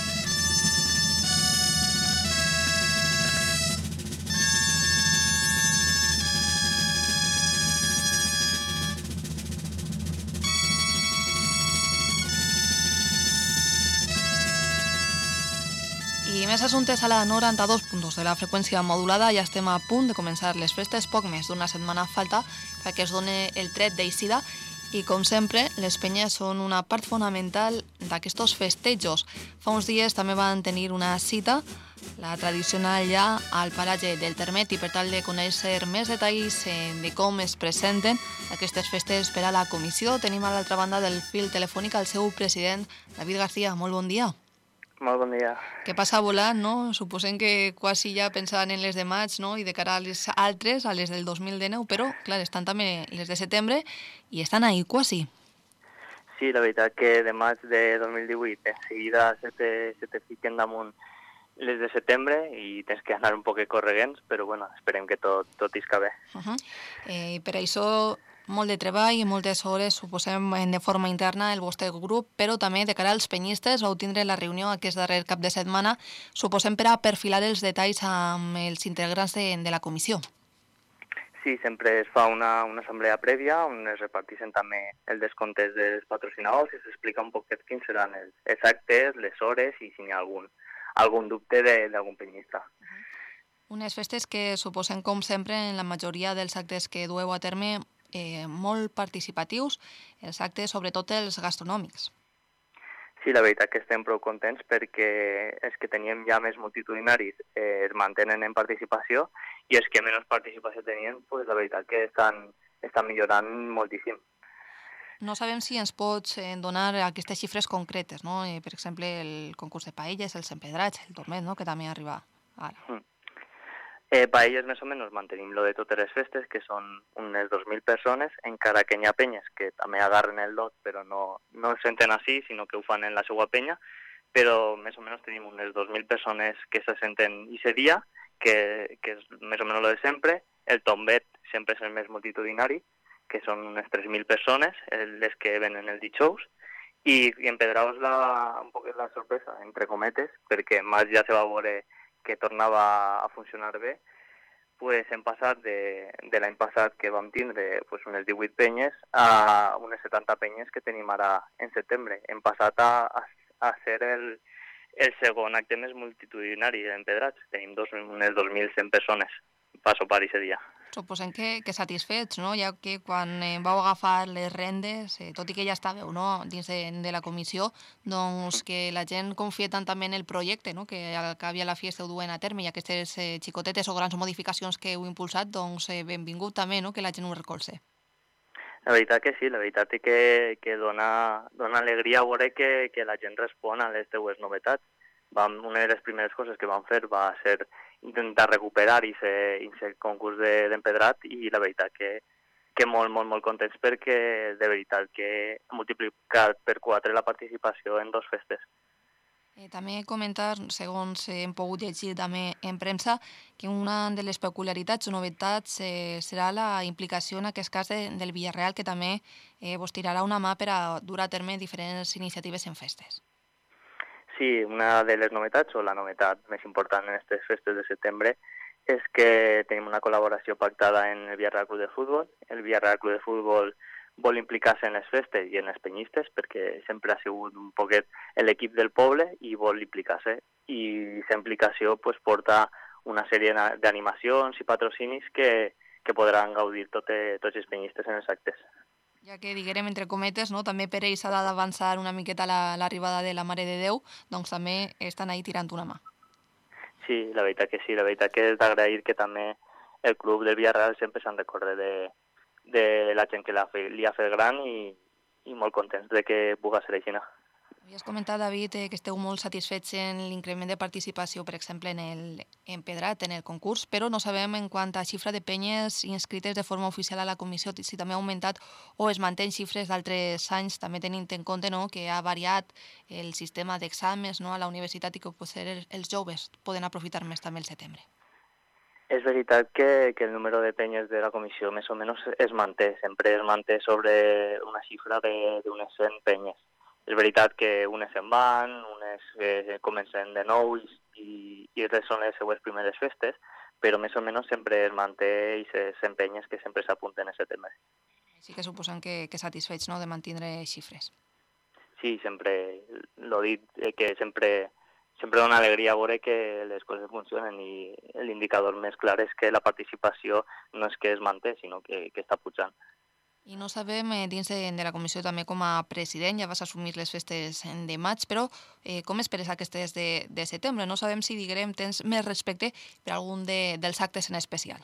I més assumptes a la noranta-dos punt dos de la freqüència modulada. Ja estem a punt de començar les festes, poc més d'una setmana falta perquè es doni el tret d'eixida i, com sempre, les penyes són una part fonamental d'aquests festejos. Fa uns dies també van tenir una cita, la tradicional ja, al paratge del Termet, i per tal de conèixer més detalls de com es presenten aquestes festes per a la comissió, tenim a l'altra banda del fil telefònic el seu president, David García. Molt bon dia. Molt bon dia. Què passa volant, no? Suposem que quasi ja pensaven en les de maig, no? I de cara a les altres, a les del dos mil dinou, però, clar, estan també les de setembre i estan ahí quasi. Sí, la veritat que de maig de dos mil divuit en seguida se te, se te fiquen damunt les de setembre i tens que anar un poc correguents, però bueno, esperem que tot, tot isca bé. Uh -huh. eh, per això molt de treball i moltes hores, suposem, de forma interna el vostre grup, però també de cara als penyistes vau tindre la reunió aquest darrer cap de setmana, suposem per a perfilar els detalls amb els integrants de, de la comissió. Sí, sempre es fa una, una assemblea prèvia on es reparteixen també els descomptes dels patrocinadors i s'explica un poquet quins seran els, els actes, les hores i si hi ha algun, algun dubte d'algun penyista. Unes festes que suposen, com sempre, en la majoria dels actes que dueu a terme, eh, molt participatius, els actes, sobretot els gastronòmics. Sí, la veritat que estem prou contents perquè els que teníem ja més multitudinaris eh, es mantenen en participació i els que menys participació tenien, pues, la veritat que estan, estan millorant moltíssim. No sabem si ens pots eh, donar aquestes xifres concretes, no? Eh, per exemple, el concurs de paelles, els empedrats, el tornet, no? Que també arriba ara. Mm. Eh, paelles més o menys mantenim lo de totes les festes, que són unes dos mil persones, encara que hi ha penyes que també agarren el lot, però no, no el senten així, sinó que ho fan en la seva penya, però més o menys tenim unes dos mil persones que se senten ese dia, que, que és més o menys lo de sempre. El tombet sempre és el més multitudinari, que són unes tres mil persones, les que venen el dijous, i, i en Pedraos la, un poc la sorpresa, entre cometes, perquè més ja se va veure que tornava a funcionar bé, pues hem passat de, de l'any passat que vam tindre pues, unes divuit penyes a unes setanta penyes que tenim ara en setembre. Hem passat a, a, a ser el, el segon acte més multitudinari d'Empedrats. Tenim dos, unes dos mil cent persones per sopar aquest dia. Suposem que, que satisfets, no? Ja que quan eh, vau agafar les rendes, eh, tot i que ja estàveu, no?, dins de, de la comissió, doncs que la gent confia tant també en el projecte, no?, que al cap i a la fi esteu duent a terme, i aquestes eh, xicotetes o grans modificacions que heu impulsat, doncs eh, benvingut també, no?, que la gent ho recolze. La veritat que sí, la veritat és que, que dona, dona alegria veure que, que la gent respon a les teues novetats. Vam, una de les primeres coses que vam fer va ser intentar recuperar aquest concurs d'empedrat i la veritat que, que molt, molt, molt contents perquè de veritat que ha multiplicat per quatre la participació en dos festes. Eh, també comentar, segons hem pogut llegir també en premsa, que una de les peculiaritats o novetats eh, serà la implicació en aquest cas de, del Villarreal, que també eh, vos tirarà una mà per a dur a terme diferents iniciatives en festes. Sí, una de les novetats, o la novetat més important en aquestes festes de setembre, és que tenim una col·laboració pactada en el Villarreal Club de Futbol. El Villarreal Club de Futbol vol implicar-se en les festes i en els penyistes, perquè sempre ha sigut un poquet l'equip del poble i vol implicar-se. I aquesta implicació pues, porta una sèrie d'animacions i patrocinis que, que podran gaudir tot, tots els penyistes en els actes. Ja que diguem entre cometes, no? També per ells s'ha d'avançar una miqueta l'arribada la, de la Mare de Déu, doncs també estan ahí tirant una mà. Sí, la veritat que sí, la veritat que és d'agrair que també el club del Villarreal sempre se'n recorre de, de la gent que li ha fet gran i, i molt contents de que pugui ser així. Havies comentat, David, eh, que esteu molt satisfets en l'increment de participació, per exemple, en el empedrat, en el concurs, però no sabem en quant a xifra de penyes inscrites de forma oficial a la comissió, si també ha augmentat o es mantén xifres d'altres anys, també tenint en compte, no?, que ha variat el sistema d'exàmens, no?, a la universitat i que potser els joves poden aprofitar més també el setembre. És veritat que, que el número de penyes de la comissió més o menys es manté, sempre es manté sobre una xifra d'unes cent penyes. És veritat que unes se'n van, unes eh, comencen de nou i, i res són les seues primeres festes, però més o menys sempre es manté i s'empenyes que sempre s'apunten a setembre. Sí que suposen que, que satisfets, no?, de mantindre xifres. Sí, sempre l'ho dit, eh, que sempre, sempre dona alegria veure que les coses funcionen i l'indicador més clar és que la participació no és que es manté, sinó que, que està pujant. I no sabem, eh, dins de, de la comissió també com a president, ja vas assumir les festes de maig, però eh, com esperes aquestes de, de setembre? No sabem si, diguem, tens més respecte per algun de, dels actes en especial.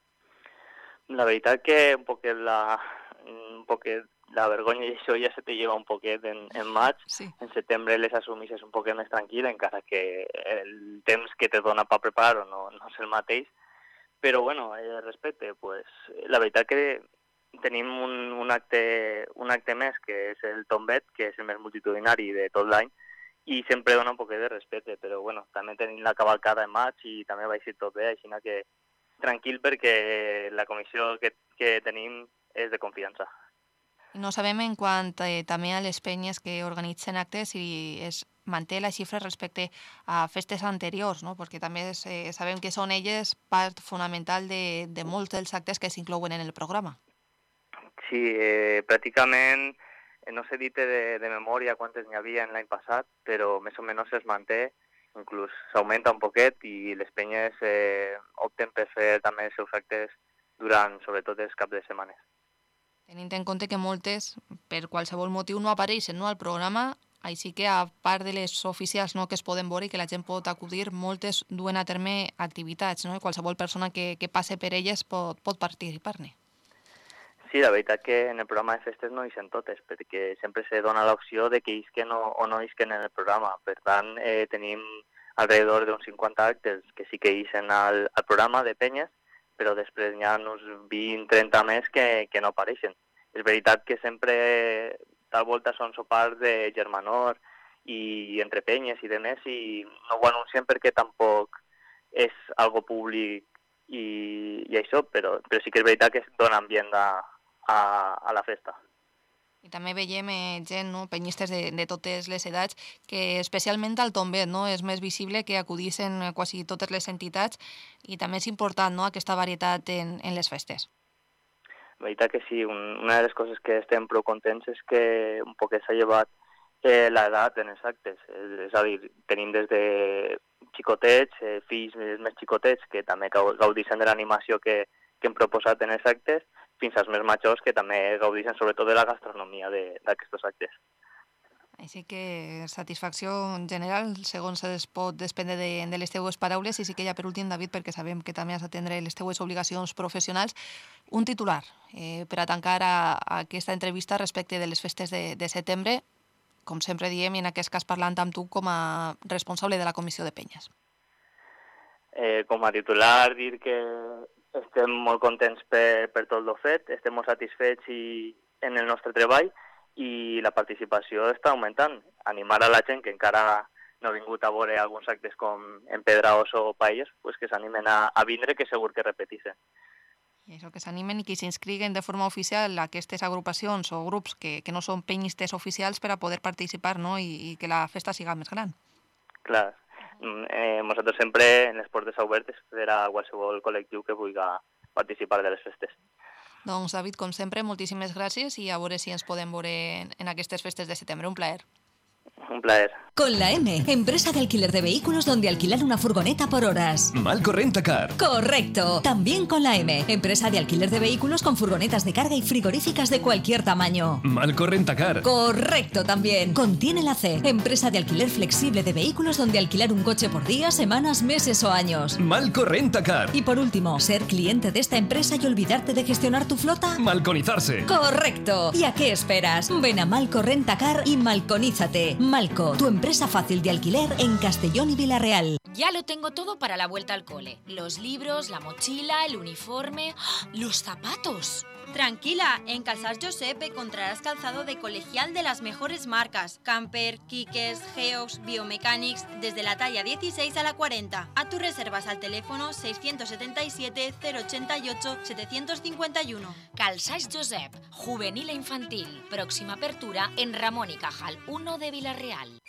La veritat que un poquet la, un poquet la vergonya i això ja se te lleva un poquet en, en maig. Sí. En setembre les assumisses un poquet més tranquil, encara que el temps que te dona per preparar-ho no, no és el mateix. Però, bueno, el respecte, pues, la veritat que tenim un, un, acte, un acte més, que és el tombet, que és el més multitudinari de tot l'any, i sempre dona un poquet de respecte, però bueno, també tenim la cavalcada en maig i també va ser tot bé, així que tranquil perquè la comissió que, que tenim és de confiança. No sabem en quant eh, també a les penyes que organitzen actes si es manté la xifra respecte a festes anteriors, no? Perquè també es, eh, sabem que són elles part fonamental de, de molts dels actes que s'inclouen en el programa. Sí, eh, pràcticament no sé dir-te de, de memòria quantes n'hi havia l'any passat, però més o menys es manté, inclús s'augmenta un poquet i les penyes eh, opten per fer també els seus actes durant, sobretot, els caps de setmana. Tenint en compte que moltes, per qualsevol motiu, no apareixen no, al programa, així que a part de les oficials no, que es poden veure i que la gent pot acudir, moltes duen a terme activitats, no? I qualsevol persona que, que passe per elles pot, pot participar-ne. Sí, la veritat que en el programa de festes no hi són totes, perquè sempre se dona l'opció de que isquen o, o no isquen en el programa. Per tant, eh, tenim alrededor d'uns cinquanta actes que sí que isen al, al programa de penyes, però després hi ha uns vint trenta més que, que no apareixen. És veritat que sempre tal volta són sopars de germanor i entre penyes i demés i no ho anuncien perquè tampoc és algo públic i, i això, però, però sí que és veritat que es dona ambient a, a, a la festa. I també veiem eh, gent, no? Penyistes de, de totes les edats, que especialment al tombet no? És més visible que acudissin quasi totes les entitats i també és important no? Aquesta varietat en, en les festes. La veritat que sí, un, una de les coses que estem prou contents és que un poc s'ha llevat eh, l'edat en els actes, és, és a dir, tenim des de xicotets, eh, fills més xicotets que també gaudixen de l'animació que, que hem proposat en els actes, fins als més majors que també gaudixen sobretot de la gastronomia d'aquests actes. Així que satisfacció en general, segons es pot desprendre de, de les teues paraules, i sí que ja per últim, David, perquè sabem que també has d'atendre les teues obligacions professionals, un titular eh, per a tancar a, a aquesta entrevista respecte de les festes de, de setembre, com sempre diem, i en aquest cas parlant amb tu com a responsable de la Comissió de Penyes. Eh, com a titular, dir que estem molt contents per, per tot el fet, estem molt satisfets i, en el nostre treball i la participació està augmentant. Animar a la gent que encara no ha vingut a veure alguns actes com Empedraos o Paelles, pues que s'animen a, a vindre, que segur que repetixen. I això, que s'animen i que s'inscriguen de forma oficial a aquestes agrupacions o grups que, que no són penyistes oficials per a poder participar no? I, i que la festa siga més gran. Clar. Eh, nosaltres sempre en les portes obertes per a qualsevol col·lectiu que vulgui participar de les festes. Doncs, David, com sempre, moltíssimes gràcies i a veure si ens podem veure en, en aquestes festes de setembre. Un plaer. Un plaer. Con la M, empresa de alquiler de vehículos donde alquilar una furgoneta por horas. Malco Rentacar. Correcto. También con la M, empresa de alquiler de vehículos con furgonetas de carga y frigoríficas de cualquier tamaño. Malco Rentacar. Correcto también. Contiene la C, empresa de alquiler flexible de vehículos donde alquilar un coche por días, semanas, meses o años. Malco Rentacar. Y por último, ser cliente de esta empresa y olvidarte de gestionar tu flota. Malconizarse. Correcto. ¿Y a qué esperas? Ven a Malco Rentacar y malconízate. Malco, tu empresa fácil de alquiler en Castellón y Villarreal. Ya lo tengo todo para la vuelta al cole. Los libros, la mochila, el uniforme... ¡Oh! ¡Los zapatos! Tranquila, en Calzats Josep encontrarás calzado de colegial de las mejores marcas. Camper, Kickers, Geox, Biomechanics, desde la talla dieciséis a la cuarenta. A tus reservas al teléfono seiscientos setenta y siete, cero ochenta y ocho, setecientos cincuenta y uno. Calzats Josep, juvenil e infantil. Próxima apertura en Ramón y Cajal, uno de Villarreal.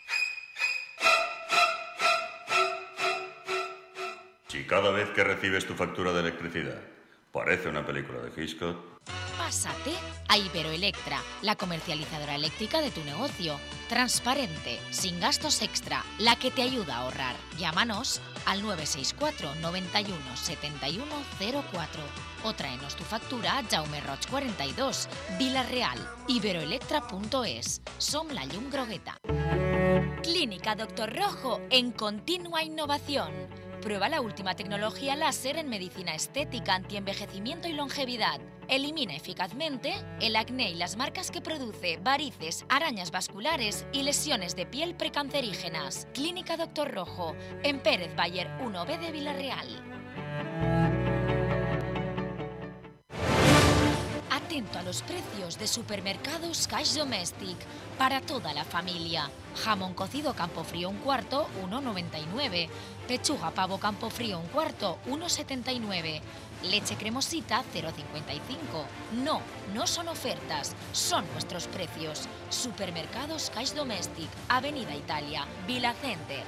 Si cada vez que recibes tu factura de electricidad parece una película de Hitchcock, pásate a Iberoelectra, la comercializadora eléctrica de tu negocio. Transparente, sin gastos extra, la que te ayuda a ahorrar. Llámanos al nueve seis cuatro, noventa y uno, setenta y uno cero cuatro o tráenos tu factura a Jaume Roig cuarenta y dos, Villarreal, iberoelectra punto es. Som la llum grogueta. Clínica Doctor Rojo, en continua innovación. Prueba la última tecnología láser en medicina estética, antienvejecimiento y longevidad. Elimina eficazmente el acné y las marcas que produce, varices, arañas vasculares y lesiones de piel precancerígenas. Clínica Doctor Rojo, en Pérez Bayer uno B de Villarreal. Atento a los precios de Supermercados Cash Domestic para toda la familia. Jamón cocido Campofrío un cuarto, uno noventa y nueve. Pechuga pavo Campofrío un cuarto, uno setenta y nueve. Leche cremosita, cero cincuenta y cinco. No, no son ofertas, son nuestros precios. Supermercados Cash Domestic, Avenida Italia, Vila Center.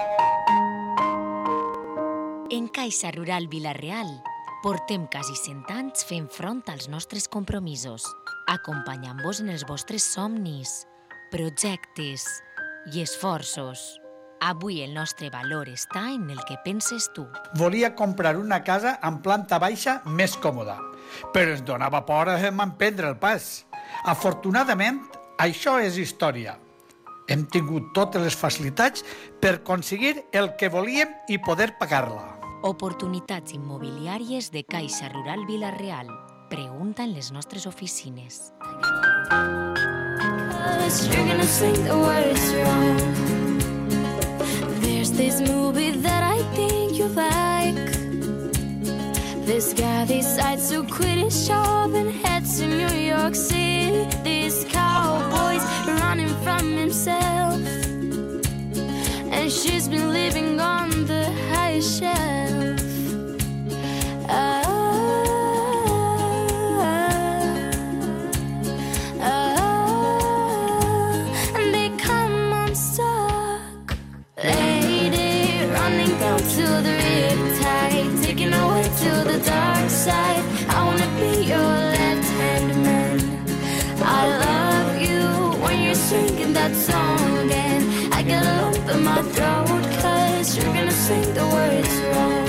En Caixa Rural Vila-real portem quasi cent anys fent front als nostres compromisos, acompanyant-vos en els vostres somnis, projectes i esforços. Avui el nostre valor està en el que penses tu. Volia comprar una casa amb planta baixa més còmoda, però ens donava por emprendre el pas. Afortunadament, això és història. Hem tingut totes les facilitats per aconseguir el que volíem i poder pagar-la. Oportunitats immobiliàries de Caixa Rural Vila-real. Pregunta en les nostres oficines. There's this movie that I think you like. This guy decides to quit his job and heads to New York City. This cowboy's running from himself, and she's been living on the high shelf. Ah, ah, and they come unstuck. Lady running down to the riptide, taking away to the dark side. I wanna be your left-hand man. I love you when you're singing that song, and I get a lump in my throat, cause you're gonna sing the words wrong.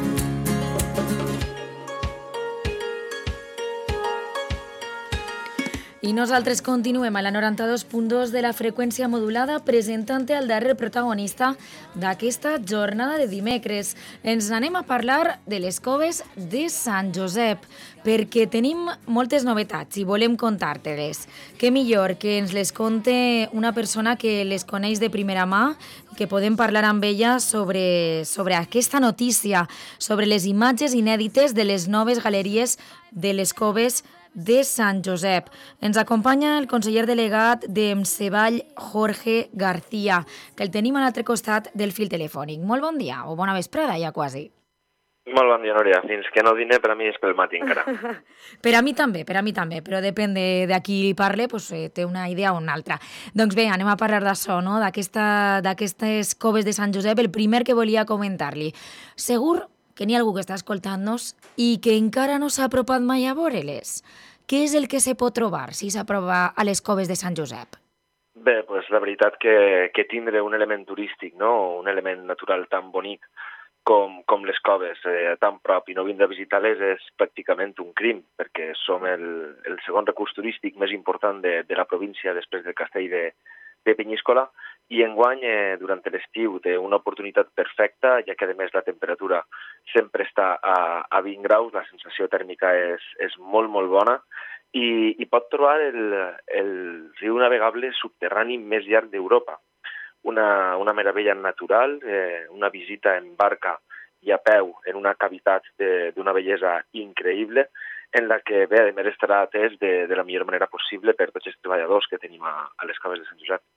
I nosaltres continuem a la noranta-dos punt dos de la freqüència modulada presentant el darrer protagonista d'aquesta jornada de dimecres. Ens n'anem a parlar de les coves de Sant Josep, perquè tenim moltes novetats i volem contar-te-les. Què millor que ens les conte una persona que les coneix de primera mà, que podem parlar amb ella sobre, sobre aquesta notícia, sobre les imatges inèdites de les noves galeries de les coves de Sant Josep. Ens acompanya el conseller delegat d'Emseball, Jorge García, que el tenim a l'altre costat del fil telefònic. Molt bon dia, o bona vesprada ja quasi. Molt bon dia, Núria. Fins que no dine, per a mi és pel matí encara. Per a mi també, per a mi també, però depèn de, de qui parle, pues, eh, té una idea o una altra. Doncs bé, anem a parlar d'això, no? D'aquesta, d'aquestes coves de Sant Josep. El primer que volia comentar-li. Segur que n'hi ha algú que està escoltant-nos i que encara no s'ha apropat mai a veure-les. Què és el que se pot trobar si s'aprova a les coves de Sant Josep? Bé, pues la veritat que, que tindre un element turístic, no? Un element natural tan bonic com, com les coves, eh, tan prop, i no vindre a visitar-les és pràcticament un crim, perquè som el, el segon recurs turístic més important de, de la província després del castell de, de Penyíscola, i enguany, eh, durant l'estiu, té una oportunitat perfecta, ja que a més la temperatura sempre està a, a vint graus, la sensació tèrmica és, és molt, molt bona, i, i pot trobar el, el riu navegable subterrani més llarg d'Europa. Una, una meravella natural, eh, una visita en barca i a peu en una cavitat d'una bellesa increïble, en la que bé, a més estarà atès de, de la millor manera possible per tots els treballadors que tenim a, a les coves de Sant Josep.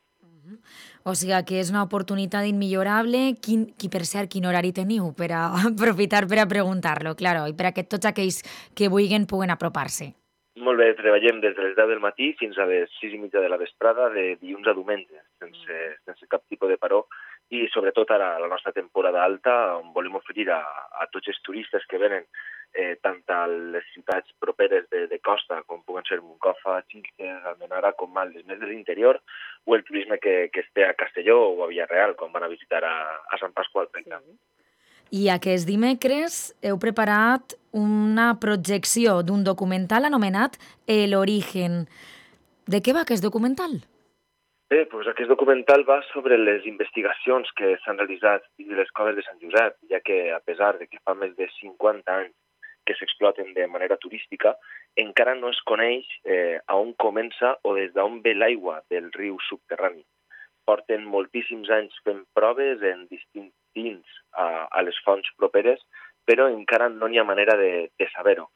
O sigui que és una oportunitat immillorable. Quin, qui, per cert, quin horari teniu per a aprofitar per a preguntar-lo, claro, i per a que tots aquells que vulguin puguen apropar-se? Molt bé, treballem des de les deu del matí fins a les sis i mitja de la vesprada, de dilluns a diumenge, sense, sense cap tipus de paró, i sobretot ara a la nostra temporada alta, on volem oferir a, a tots els turistes que venen eh, tant a les ciutats properes de, de costa, com puguen ser Moncofa, Xilxes, Almenara, com a les més de l'interior, o el turisme que, que esté a Castelló o a Villarreal, quan van a visitar a, a Sant Pasqual, per exemple. I aquest dimecres heu preparat una projecció d'un documental anomenat El Origen. De què va aquest documental? Bé, doncs aquest documental va sobre les investigacions que s'han realitzat dins les coves de Sant Josep, ja que a pesar de que fa més de cinquanta anys que s'exploten de manera turística, encara no es coneix eh, a on comença o des d'on ve l'aigua del riu subterrani. Porten moltíssims anys fent proves en distints dins a, a les fonts properes, però encara no hi ha manera de, de saber-ho.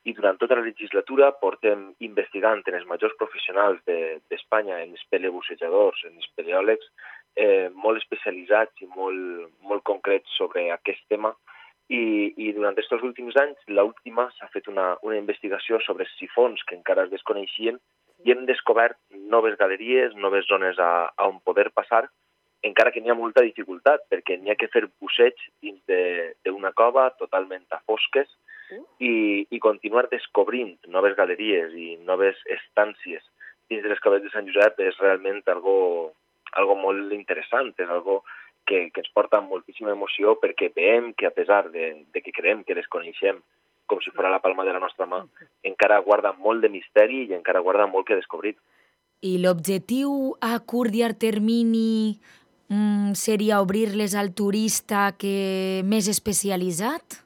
i durant tota la legislatura portem investigant en els majors professionals d'Espanya, en els paleobussejadors, en els paleòlegs, eh, molt especialitzats i molt, molt concrets sobre aquest tema. I, i durant aquests últims anys, l'última s'ha fet una, una investigació sobre sifons que encara es desconeixien i hem descobert noves galeries, noves zones a, a on poder passar, encara que n'hi ha molta dificultat, perquè n'hi ha que fer busseig dins d'una cova totalment a fosques i, i continuar descobrint noves galeries i noves estàncies dins de les coves de Sant Josep és realment algo, algo molt interessant, és algo que, que ens porta moltíssima emoció perquè veiem que a pesar de, de que creiem que les coneixem com si fos la palma de la nostra mà, encara guarda molt de misteri i encara guarda molt que descobrir. I l'objectiu a curt i a termini mm, seria obrir-les al turista que més especialitzat?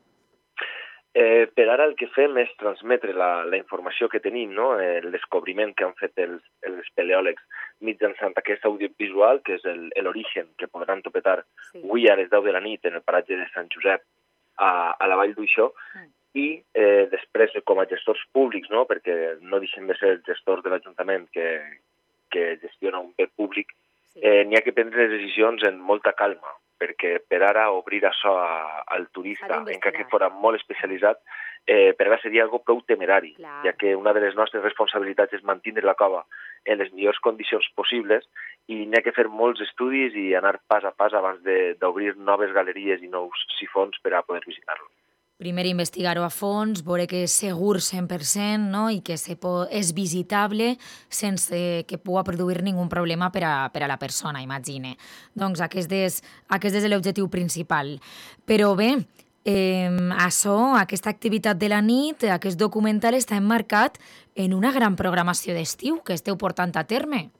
Eh, per ara el que fem és transmetre la, la informació que tenim, no? El descobriment que han fet els, els paleòlegs mitjançant aquest audiovisual, que és l'origen que podran topetar sí. avui a les deu de la nit en el paratge de Sant Josep a, a la Vall d'Uixó, mm. i eh, després com a gestors públics, no? Perquè no deixem de ser els gestors de l'Ajuntament que, que gestiona un bé públic, sí. eh, n'hi ha que prendre les decisions en molta calma, perquè per ara obrir això a, al turista, encara que fora molt especialitzat, eh, per ara seria algo prou temerari, Clar. ja que una de les nostres responsabilitats és mantenir la cova en les millors condicions possibles i n'hi ha que fer molts estudis i anar pas a pas abans d'obrir noves galeries i nous sifons per a poder visitar-lo. Primer investigar-ho a fons, veure que és segur cent per cent, no? I que se po és visitable sense que pugui produir ningú problema per a, per a la persona, imagine. Doncs aquest és, aquest és l'objectiu principal. Però bé, eh, això, aquesta activitat de la nit, aquest documental està emmarcat en una gran programació d'estiu que esteu portant a terme.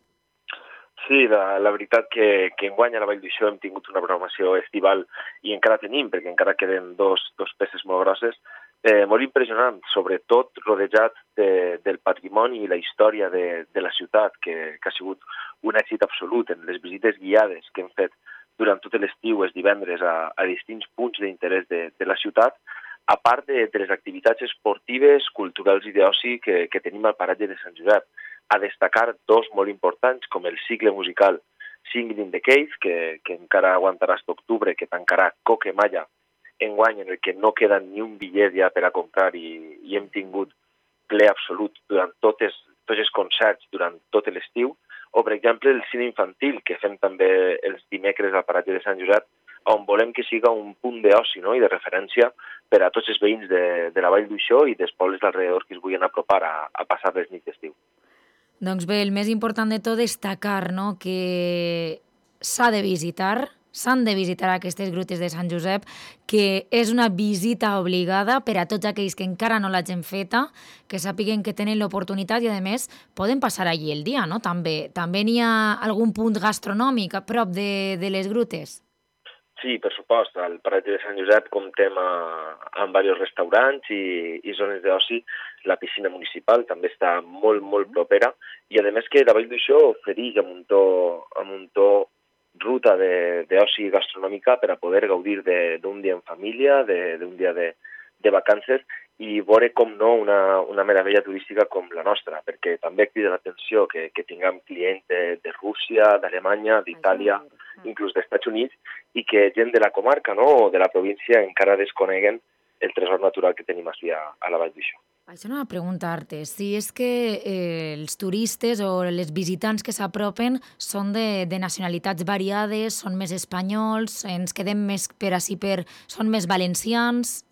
Sí, la, la veritat que, que enguany a la Vall d'Uixó hem tingut una programació estival i encara tenim, perquè encara queden dos, dos peces molt grosses, eh, molt impressionant, sobretot rodejat de, del patrimoni i la història de, de la ciutat, que, que ha sigut un èxit absolut en les visites guiades que hem fet durant tot l'estiu, els divendres, a, a distints punts d'interès de, de la ciutat, a part de, de les activitats esportives, culturals i d'oci que, que tenim al paratge de Sant Josep. A destacar dos molt importants, com el cicle musical Singing in the Cave, que, que encara aguantarà fins octubre, que tancarà Coquemalla enguany, en el que no queda ni un bitllet ja per a comprar i, i hem tingut ple absolut durant totes, tots els concerts durant tot l'estiu, o per exemple el cine infantil, que fem també els dimecres al paratge de Sant Josep, on volem que siga un punt d'oci, no? I de referència per a tots els veïns de, de la Vall d'Uixó i dels pobles d'alrededor que es vulguin apropar a, a passar les nits d'estiu. Doncs bé, el més important de tot és destacar, no?, que s'ha de visitar, s'han de visitar aquestes grutes de Sant Josep, que és una visita obligada per a tots aquells que encara no l'hagin feta, que sàpiguen que tenen l'oportunitat i, a més, poden passar allí el dia, no? També també n'hi ha algun punt gastronòmic a prop de, de les grutes? Sí, per supost. Al paratge de Sant Josep comptem a, amb diversos restaurants i, i zones d'oci. La piscina municipal també està molt, molt propera. I, a més, que la Vall d'Uixó ofereix amb un to, amb un to ruta d'oci gastronòmica per a poder gaudir d'un dia en família, d'un dia de, de vacances i veure, com no, una, una meravella turística com la nostra, perquè també crida l'atenció que, que tinguem clients de, de Rússia, d'Alemanya, d'Itàlia, inclús dels Estats Units, i que gent de la comarca, no?, o de la província encara desconeguen el tresor natural que tenim així a, a la Vall d'Uixó. Això no va preguntar-te, si és que eh, els turistes o els visitants que s'apropen són de, de nacionalitats variades, són més espanyols, ens quedem més per així per... són més valencians...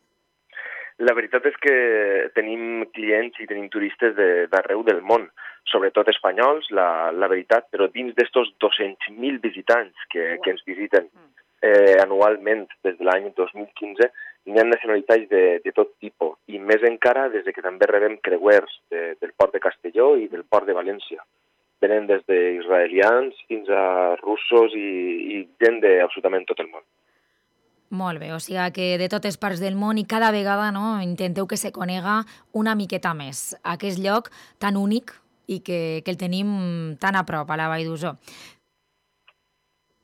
La veritat és que tenim clients i tenim turistes d'arreu de, del món, sobretot espanyols, la, la veritat, però dins d'estos dos-cents mil visitants que, que ens visiten eh, anualment des de l'any dos mil quinze, n'hi ha nacionalitats de, de tot tipus, i més encara des de que també rebem creuers de, del port de Castelló i del port de València. Venen des d'israelians fins a russos i, i gent d'absolutament tot el món. Molt bé, o sigui que de totes parts del món i cada vegada, no, intenteu que se conega una miqueta més aquest lloc tan únic i que, que el tenim tan a prop, a la Vall d'Uixó.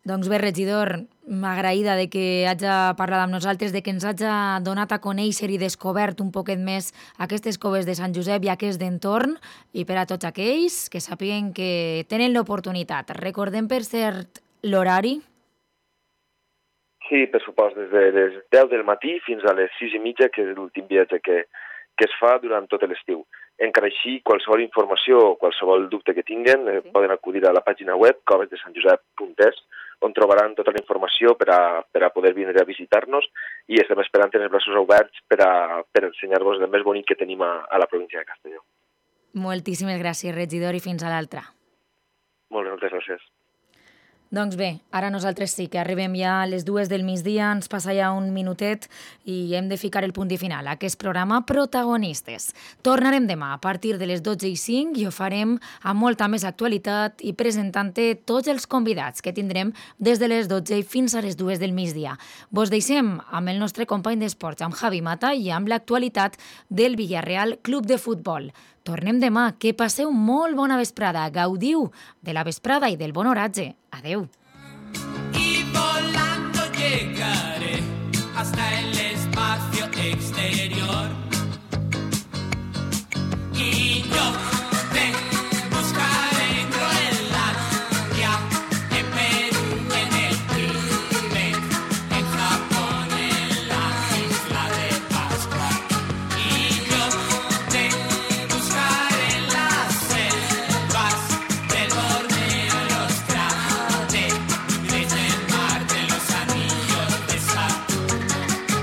Doncs bé, regidor, agraïda de que hagi parlat amb nosaltres, de que ens hagi donat a conèixer i descobert un poquet més aquestes coves de Sant Josep i aquest d'entorn, i per a tots aquells que sàpiguen que tenen l'oportunitat. Recordem, per cert, l'horari? Sí, per supost, des de les deu del matí fins a les sis i mitja, que és l'últim viatge que, que es fa durant tot l'estiu. Encara així, qualsevol informació o qualsevol dubte que tinguen eh, poden acudir a la pàgina web coves de sant josep punt es, on trobaran tota la informació per a, per a poder vindre a visitar-nos, i estem esperant tenir els braços oberts per, a, per ensenyar-vos el més bonic que tenim a, a la província de Castelló. Moltíssimes gràcies, regidor, i fins a l'altra. Molt bé, moltes gràcies. Doncs bé, ara nosaltres sí que arribem ja a les dues del migdia, ens passa ja un minutet i hem de ficar el punt i final a aquest programa Protagonistes. Tornarem demà a partir de les dotze i cinc i ho farem amb molta més actualitat i presentant-te tots els convidats que tindrem des de les dotze fins a les dues del migdia. Vos deixem amb el nostre company d'esports, amb Javi Mata, i amb l'actualitat del Villarreal Club de Futbol. Tornem demà, que passeu molt bona vesprada, gaudiu de la vesprada i del bon oratge. Adeu. Y volando llegaré hasta el espacio exterior. Y yo te buscaré en Groenlandia, en Perú, en el Tíbet, en Japón, en la isla de Pascua. Y yo te buscaré en las selvas del Borneo, en los Andes, desde el mar de los anillos de Saturno.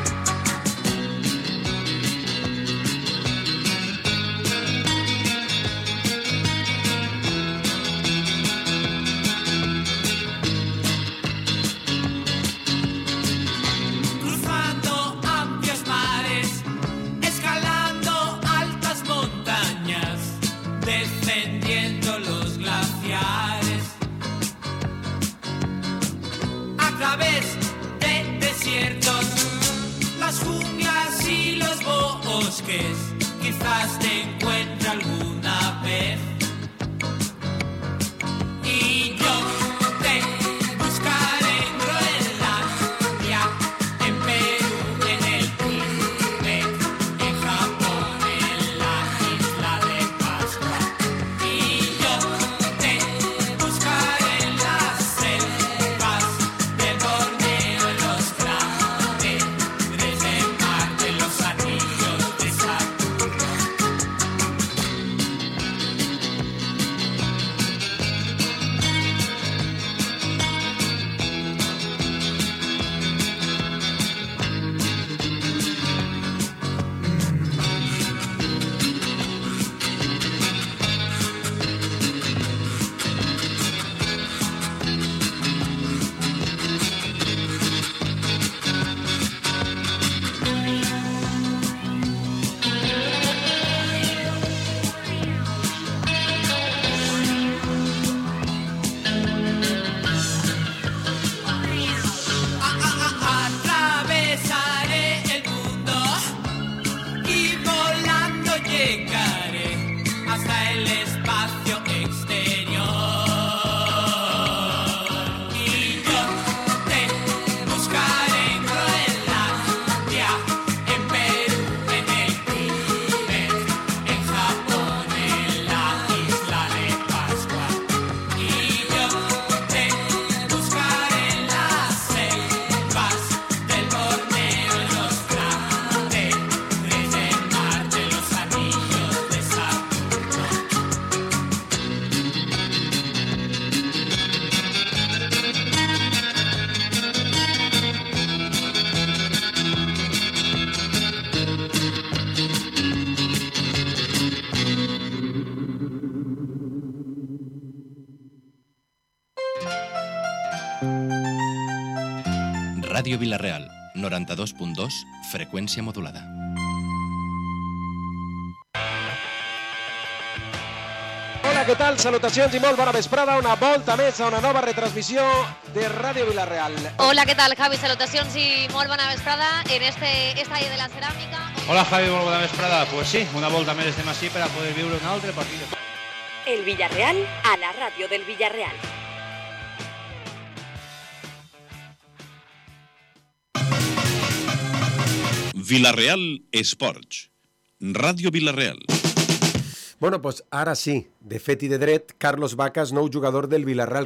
Cruzando amplios mares, escalando altas montañas, descendiendo los glaciares, a través de desiertos, las junglas y los bosques, quizás te encuentre alguna vez. Y yo te buscaré en Groenlandia, en Perú, en el Tíbet, en Japón, en la isla de Pascua. Y yo te buscaré en las selvas del Borneo, en los Andes, desde el mar de los anillos de Saturno. Atravesaré el mundo y volando llegaré hasta el espacio exterior. Y yo te buscaré en Groenlandia, en Perú, en el Tíbet, en Japón, en la isla de Pascua. Y yo te buscaré en las selvas del Borneo, en los Andes, desde el mar de los anillos de Saturno. Ràdio Vilareal, noranta-dos punt dos, freqüència modulada. Hola, què tal? Salutacions i molt bona vesprada. Una volta més a una nova retransmissió de Ràdio Vilareal. Hola, ¿qué tal, Javi? Salutacions i molt bona vesprada en este estadio de la Ceràmica. Hola, Javi, molt bona vesprada. Pues sí, una volta més estem així per a poder viure un altre partit. El Villarreal a la ràdio del Villarreal. Vila-real Esports. Ràdio Vila-real. Bueno, doncs ara sí, de fet i de dret, Carlos Vacas, nou jugador del Villarreal